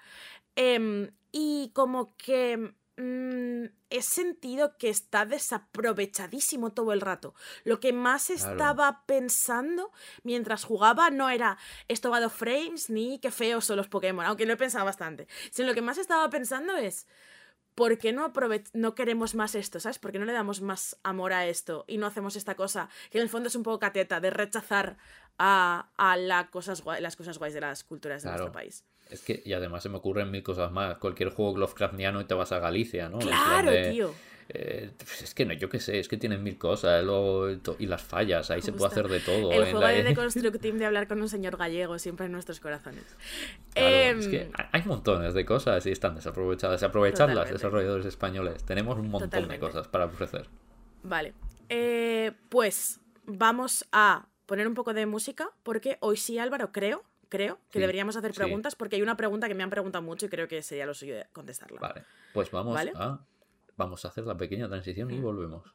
[SPEAKER 2] Eh, y como que mm, he sentido que está desaprovechadísimo todo el rato. Lo que más
[SPEAKER 3] Claro.
[SPEAKER 2] estaba pensando mientras jugaba no era esto va dos frames ni qué feos son los Pokémon, aunque lo he pensado bastante. Sino lo que más estaba pensando es ¿por qué no, aprove- no queremos más esto, ¿sabes? ¿Por qué no le damos más amor a esto y no hacemos esta cosa que en el fondo es un poco cateta de rechazar a, a la cosas guay- las cosas guays de las culturas de
[SPEAKER 3] Claro.
[SPEAKER 2] nuestro país?
[SPEAKER 3] Es que, y además se me ocurren mil cosas más. Cualquier juego Lovecraftiano y te vas a Galicia, ¿no? En plan
[SPEAKER 2] ¡Claro,
[SPEAKER 3] de,
[SPEAKER 2] tío!
[SPEAKER 3] eh, pues es que no, yo qué sé, es que tienen mil cosas. Luego, to- y las fallas, ahí se puede
[SPEAKER 2] Justo.
[SPEAKER 3] hacer de todo.
[SPEAKER 2] El
[SPEAKER 3] en
[SPEAKER 2] juego
[SPEAKER 3] la-
[SPEAKER 2] de Deconstructing de hablar con un señor gallego siempre en nuestros corazones.
[SPEAKER 3] Claro,
[SPEAKER 2] Em,
[SPEAKER 3] es que hay- hay montones de cosas y están desaprovechadas. Aprovecharlas,
[SPEAKER 2] Totalmente.
[SPEAKER 3] desarrolladores españoles. Tenemos un montón
[SPEAKER 2] Totalmente.
[SPEAKER 3] de cosas para ofrecer.
[SPEAKER 2] Vale. Eh, pues vamos a poner un poco de música porque hoy sí, Álvaro, creo, creo que
[SPEAKER 3] Sí,
[SPEAKER 2] deberíamos hacer
[SPEAKER 3] sí.
[SPEAKER 2] preguntas porque hay una pregunta que me han preguntado mucho y creo que sería lo suyo de contestarla.
[SPEAKER 3] Vale, pues vamos
[SPEAKER 2] ¿Vale?
[SPEAKER 3] a vamos a hacer la pequeña transición y volvemos.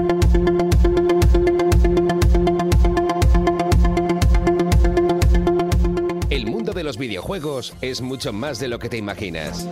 [SPEAKER 1] El mundo de los videojuegos es mucho más de lo que te imaginas.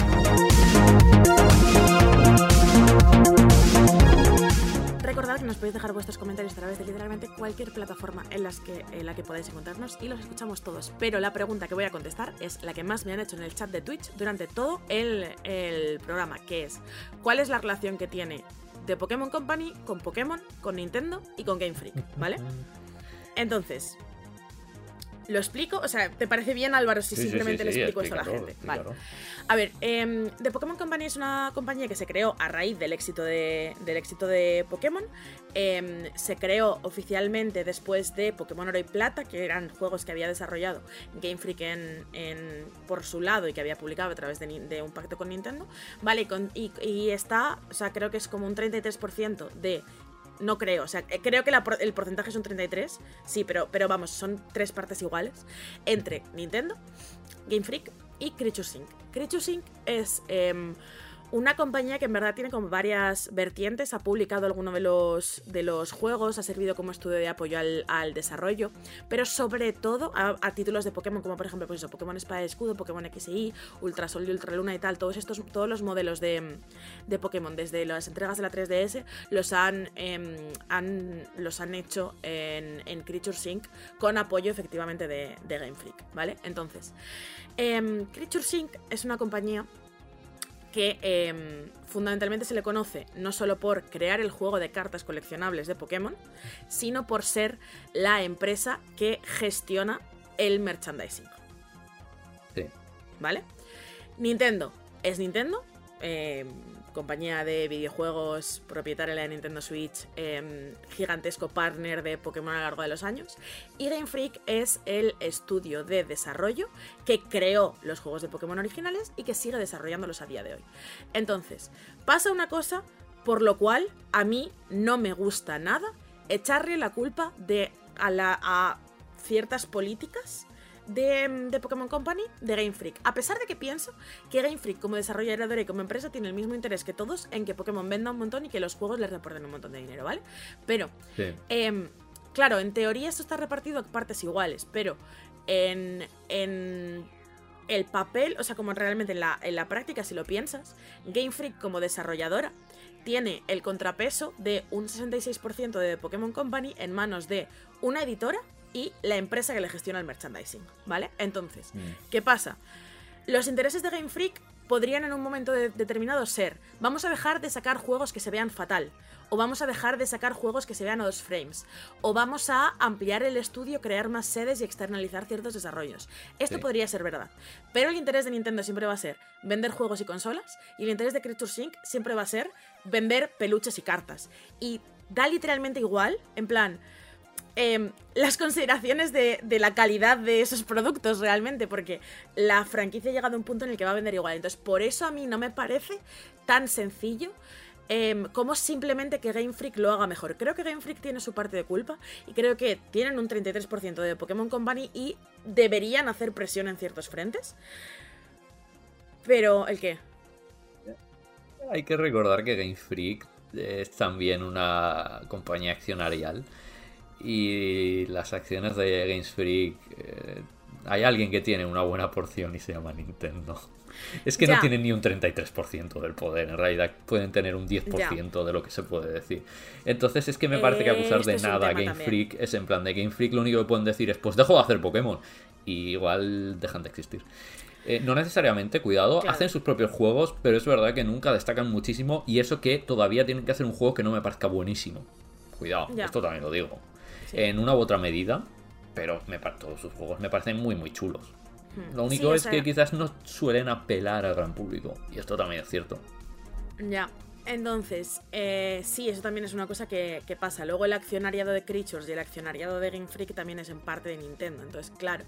[SPEAKER 2] Recordad que nos podéis dejar vuestros comentarios a través de literalmente cualquier plataforma en, las que, en la que podáis encontrarnos y los escuchamos todos. Pero la pregunta que voy a contestar es la que más me han hecho en el chat de Twitch durante todo el, el programa, que es ¿cuál es la relación que tiene The Pokémon Company con Pokémon, con Nintendo y con Game Freak? ¿Vale? Entonces, ¿lo explico? O sea, ¿te parece bien, Álvaro, si
[SPEAKER 3] Sí, sí,
[SPEAKER 2] simplemente
[SPEAKER 3] sí, sí,
[SPEAKER 2] le explico esto a la
[SPEAKER 3] explícalo,
[SPEAKER 2] gente? Vale.
[SPEAKER 3] explícalo.
[SPEAKER 2] A ver, eh, The Pokémon Company es una compañía que se creó a raíz del éxito de, del éxito de Pokémon. Eh, se creó oficialmente después de Pokémon Oro y Plata, que eran juegos que había desarrollado Game Freak en, en, por su lado y que había publicado a través de, de un pacto con Nintendo. Vale, con, y, y está, o sea, creo que es como un treinta y tres por ciento de... No creo, o sea, creo que la, el porcentaje es un treinta y tres, sí, pero, pero vamos, son tres partes iguales entre Nintendo, Game Freak y Creatures Incorporated. Creatures Incorporated es eh, una compañía que en verdad tiene como varias vertientes, ha publicado algunos de los, de los juegos, ha servido como estudio de apoyo al, al desarrollo, pero sobre todo a, a títulos de Pokémon, como por ejemplo pues eso, Pokémon Espada y Escudo, Pokémon X y Y, Ultra Sol y Ultra Luna y tal, todos estos, todos los modelos de, de Pokémon desde las entregas de la tres D S los han, eh, han, los han hecho en, en Creatures Incorporated con apoyo efectivamente de, de Game Freak, ¿vale? Entonces, eh, Creatures Incorporated es una compañía que eh, fundamentalmente se le conoce no solo por crear el juego de cartas coleccionables de Pokémon, sino por ser la empresa que gestiona el merchandising.
[SPEAKER 3] Sí.
[SPEAKER 2] ¿Vale? Nintendo es Nintendo, eh, compañía de videojuegos propietaria de la Nintendo Switch, eh, gigantesco partner de Pokémon a lo largo de los años, y Game Freak es el estudio de desarrollo que creó los juegos de Pokémon originales y que sigue desarrollándolos a día de hoy. Entonces, pasa una cosa por lo cual a mí no me gusta nada echarle la culpa de a, la, a ciertas políticas de, de Pokémon Company, de Game Freak. A pesar de que pienso que Game Freak como desarrolladora y como empresa tiene el mismo interés que todos en que Pokémon venda un montón y que los juegos les reporten un montón de dinero, ¿vale? Pero,
[SPEAKER 3] Sí.
[SPEAKER 2] eh, claro, en teoría esto está repartido a partes iguales, pero en, en el papel, o sea, como realmente en la, en la práctica, si lo piensas, Game Freak como desarrolladora tiene el contrapeso de un sesenta y seis por ciento de Pokémon Company en manos de una editora y la empresa que le gestiona el merchandising, ¿vale? Entonces,
[SPEAKER 3] Mm.
[SPEAKER 2] ¿qué pasa? Los intereses de Game Freak podrían en un momento de- determinado ser: vamos a dejar de sacar juegos que se vean fatal, o vamos a dejar de sacar juegos que se vean a dos frames, o vamos a ampliar el estudio, crear más sedes y externalizar ciertos desarrollos. Esto
[SPEAKER 3] Sí.
[SPEAKER 2] podría ser verdad, pero el interés de Nintendo siempre va a ser vender juegos y consolas, y el interés de Creatures Incorporated siempre va a ser vender peluches y cartas. Y da literalmente igual, en plan, eh, las consideraciones de, de la calidad de esos productos realmente, porque la franquicia ha llegado a un punto en el que va a vender igual. Entonces, por eso a mí no me parece tan sencillo eh, como simplemente que Game Freak lo haga mejor. Creo que Game Freak tiene su parte de culpa y creo que tienen un treinta y tres por ciento de Pokémon Company y deberían hacer presión en ciertos frentes. Pero, ¿el qué?
[SPEAKER 3] Hay que recordar que Game Freak es también una compañía accionarial y las acciones de Game Freak, eh, hay alguien que tiene una buena porción y se llama Nintendo. Es que
[SPEAKER 2] Ya.
[SPEAKER 3] no tienen ni un treinta y tres por ciento del poder, en realidad pueden tener un diez por ciento de lo que se puede decir. Entonces es que me parece que abusar
[SPEAKER 2] Esto
[SPEAKER 3] de
[SPEAKER 2] es un
[SPEAKER 3] nada
[SPEAKER 2] tema
[SPEAKER 3] Game
[SPEAKER 2] también.
[SPEAKER 3] Freak es en plan de Game Freak lo único que pueden decir es pues dejo de hacer Pokémon y igual dejan de existir. Eh, no necesariamente, cuidado,
[SPEAKER 2] Claro.
[SPEAKER 3] hacen sus propios juegos, pero es verdad que nunca destacan muchísimo y eso que todavía tienen que hacer un juego que no me parezca buenísimo. Cuidado,
[SPEAKER 2] Ya.
[SPEAKER 3] esto también lo digo.
[SPEAKER 2] Sí.
[SPEAKER 3] En una u otra medida, pero me pa- todos sus juegos me parecen muy muy chulos.
[SPEAKER 2] Hmm.
[SPEAKER 3] Lo
[SPEAKER 2] Sí,
[SPEAKER 3] único
[SPEAKER 2] o
[SPEAKER 3] es
[SPEAKER 2] sea,
[SPEAKER 3] que quizás no suelen apelar al gran público y esto también es cierto.
[SPEAKER 2] Ya, entonces, eh, sí, eso también es una cosa que, que pasa. Luego el accionariado de Creatures y el accionariado de Game Freak también es en parte de Nintendo. Entonces, claro.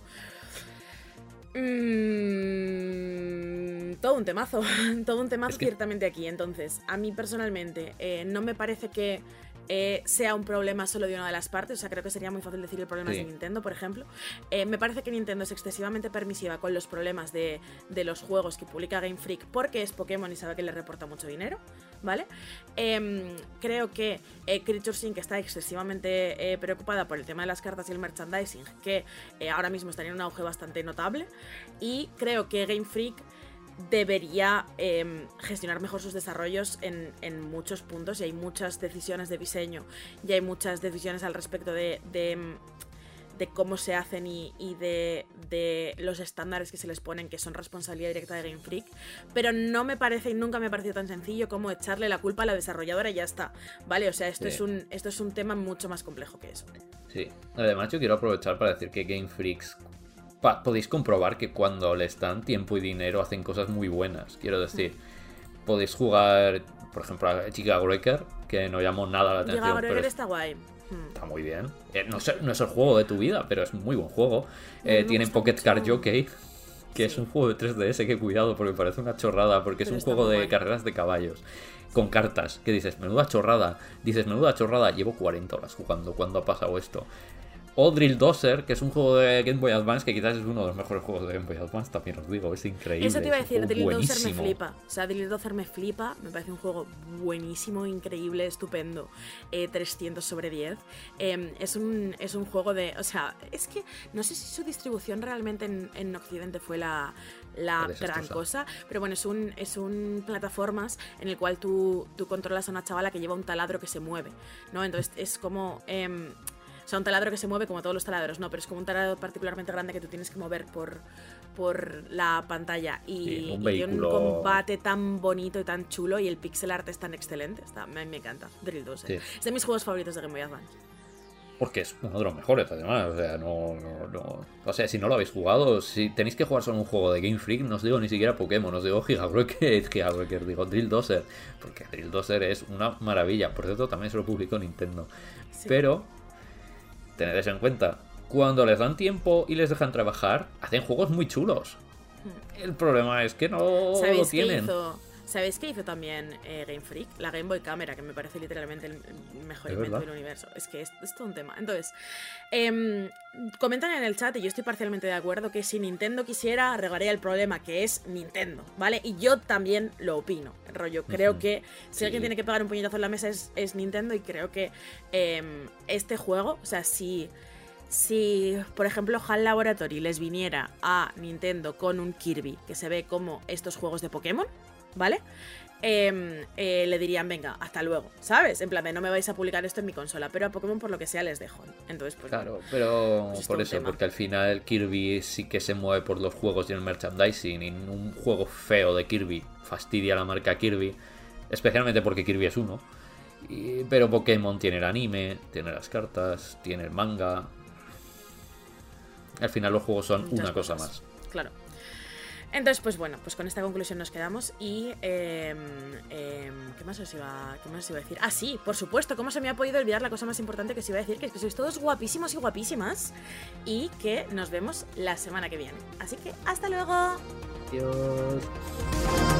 [SPEAKER 2] Mm, todo un temazo, todo un temazo
[SPEAKER 3] Es que-
[SPEAKER 2] ciertamente aquí. Entonces, a mí personalmente eh, no me parece que eh, sea un problema solo de una de las partes. O sea, creo que sería muy fácil decir el problema
[SPEAKER 3] Sí.
[SPEAKER 2] es de Nintendo, por ejemplo. Eh, me parece que Nintendo es excesivamente permisiva con los problemas de, de los juegos que publica Game Freak porque es Pokémon y sabe que le reporta mucho dinero, ¿vale? Em, creo que eh, Creatures Incorporated está excesivamente eh, preocupada por el tema de las cartas y el merchandising, que eh, ahora mismo está en un auge bastante notable. Y creo que Game Freak debería eh, gestionar mejor sus desarrollos en, en muchos puntos, y hay muchas decisiones de diseño y hay muchas decisiones al respecto de, de, de cómo se hacen y, y de, de los estándares que se les ponen, que son responsabilidad directa de Game Freak, pero no me parece y nunca me ha parecido tan sencillo como echarle la culpa a la desarrolladora y ya está, ¿vale? O sea, esto,
[SPEAKER 3] Sí.
[SPEAKER 2] es, un, esto es un tema mucho más complejo que eso.
[SPEAKER 3] Sí. Además yo quiero aprovechar para decir que Game Freaks pa- podéis comprobar que cuando les dan tiempo y dinero hacen cosas muy buenas. Quiero decir, podéis jugar, por ejemplo, a Giga Breaker, que no llamó nada la atención,
[SPEAKER 2] Llega
[SPEAKER 3] pero
[SPEAKER 2] Breaker
[SPEAKER 3] es-
[SPEAKER 2] está guay. Hmm.
[SPEAKER 3] está muy bien. Eh, no, sé- no es el juego de tu vida, pero es un muy buen juego. Eh,
[SPEAKER 2] me
[SPEAKER 3] tiene
[SPEAKER 2] gusta
[SPEAKER 3] Pocket
[SPEAKER 2] mucho.
[SPEAKER 3] Car Jockey, que es
[SPEAKER 2] Sí.
[SPEAKER 3] un juego de tres D S, que cuidado, porque parece una chorrada, porque es
[SPEAKER 2] Pero
[SPEAKER 3] un
[SPEAKER 2] está
[SPEAKER 3] juego
[SPEAKER 2] muy
[SPEAKER 3] de
[SPEAKER 2] guay.
[SPEAKER 3] carreras de caballos. Con cartas, que dices, menuda chorrada. Dices, menuda chorrada, llevo cuarenta horas jugando cuando ha pasado esto. O Drill Dozer, que es un juego de Game Boy Advance, que quizás es uno de los mejores juegos de Game Boy Advance, también os digo, es increíble.
[SPEAKER 2] Eso te iba a
[SPEAKER 3] es un
[SPEAKER 2] decir,
[SPEAKER 3] juego
[SPEAKER 2] Drill Dozer me
[SPEAKER 3] buenísimo.
[SPEAKER 2] flipa. O sea, Drill Dozer me flipa, me parece un juego buenísimo, increíble, estupendo. Eh, trescientos sobre diez. Eh, es, un, es un juego de... O sea, es que no sé si su distribución realmente en, en Occidente fue la, la
[SPEAKER 3] Desastrosa.
[SPEAKER 2] gran cosa, pero bueno, es un, es un plataformas en el cual tú, tú controlas a una chavala que lleva un taladro que se mueve, ¿no? Entonces es como... em, o sea, un taladro que se mueve como todos los taladros, no, pero es como un taladro particularmente grande que tú tienes que mover por, por la pantalla. Y,
[SPEAKER 3] Sí, un
[SPEAKER 2] y tiene un
[SPEAKER 3] vehículo-
[SPEAKER 2] combate tan bonito y tan chulo y el pixel art es tan excelente. Está, me, me encanta. Drill Dozer.
[SPEAKER 3] Sí.
[SPEAKER 2] Es de mis juegos favoritos de Game Boy Advance.
[SPEAKER 3] Porque es uno de los mejores, además. O sea, no, no, no. O sea, si no lo habéis jugado, si tenéis que jugar solo un juego de Game Freak, no os digo ni siquiera Pokémon, os digo Gigabreaker, Gigabreaker, digo Drill Dozer. Porque Drill Dozer es una maravilla. Por cierto, también se lo publicó Nintendo.
[SPEAKER 2] Sí.
[SPEAKER 3] Pero, tened eso en cuenta. Cuando les dan tiempo y les dejan trabajar, hacen juegos muy chulos. El problema es que no lo
[SPEAKER 2] ¿Sabéis qué
[SPEAKER 3] tienen.
[SPEAKER 2] hizo? ¿Sabéis qué hizo también eh, Game Freak? La Game Boy Camera, que me parece literalmente el mejor
[SPEAKER 3] Es
[SPEAKER 2] invento
[SPEAKER 3] verdad.
[SPEAKER 2] del universo. Es que es, es todo un tema. Entonces, em, comentan en el chat, y yo estoy parcialmente de acuerdo, que si Nintendo quisiera, arreglaría el problema, que es Nintendo, ¿vale? Y yo también lo opino. Rollo, creo
[SPEAKER 3] Ujú.
[SPEAKER 2] que si
[SPEAKER 3] Sí.
[SPEAKER 2] alguien tiene que pegar un puñetazo en la mesa es, es Nintendo, y creo que em, este juego, o sea, si... Si, por ejemplo, HAL Laboratory les viniera a Nintendo con un Kirby que se ve como estos juegos de Pokémon, ¿vale? Eh, eh, le dirían, venga, hasta luego, ¿sabes? En plan de no me vais a publicar esto en mi consola, pero a Pokémon por lo que sea les dejo. Entonces, pues
[SPEAKER 3] Claro, pero
[SPEAKER 2] pues es
[SPEAKER 3] por
[SPEAKER 2] todo un
[SPEAKER 3] eso,
[SPEAKER 2] tema.
[SPEAKER 3] porque al final el Kirby sí que se mueve por los juegos y el merchandising, y un juego feo de Kirby fastidia a la marca Kirby, especialmente porque Kirby es uno. Y- pero Pokémon tiene el anime, tiene las cartas, tiene el manga. Al final los juegos son
[SPEAKER 2] Muchas
[SPEAKER 3] una cosa
[SPEAKER 2] cosas.
[SPEAKER 3] más.
[SPEAKER 2] Claro. Entonces, pues bueno, pues con esta conclusión nos quedamos y... eh, eh, ¿qué, más os iba, ¿Qué más os iba a decir? Ah, sí, por supuesto, ¿cómo se me ha podido olvidar la cosa más importante que os iba a decir? Que es que sois todos guapísimos y guapísimas y que nos vemos la semana que viene. Así que, ¡hasta luego!
[SPEAKER 3] Adiós.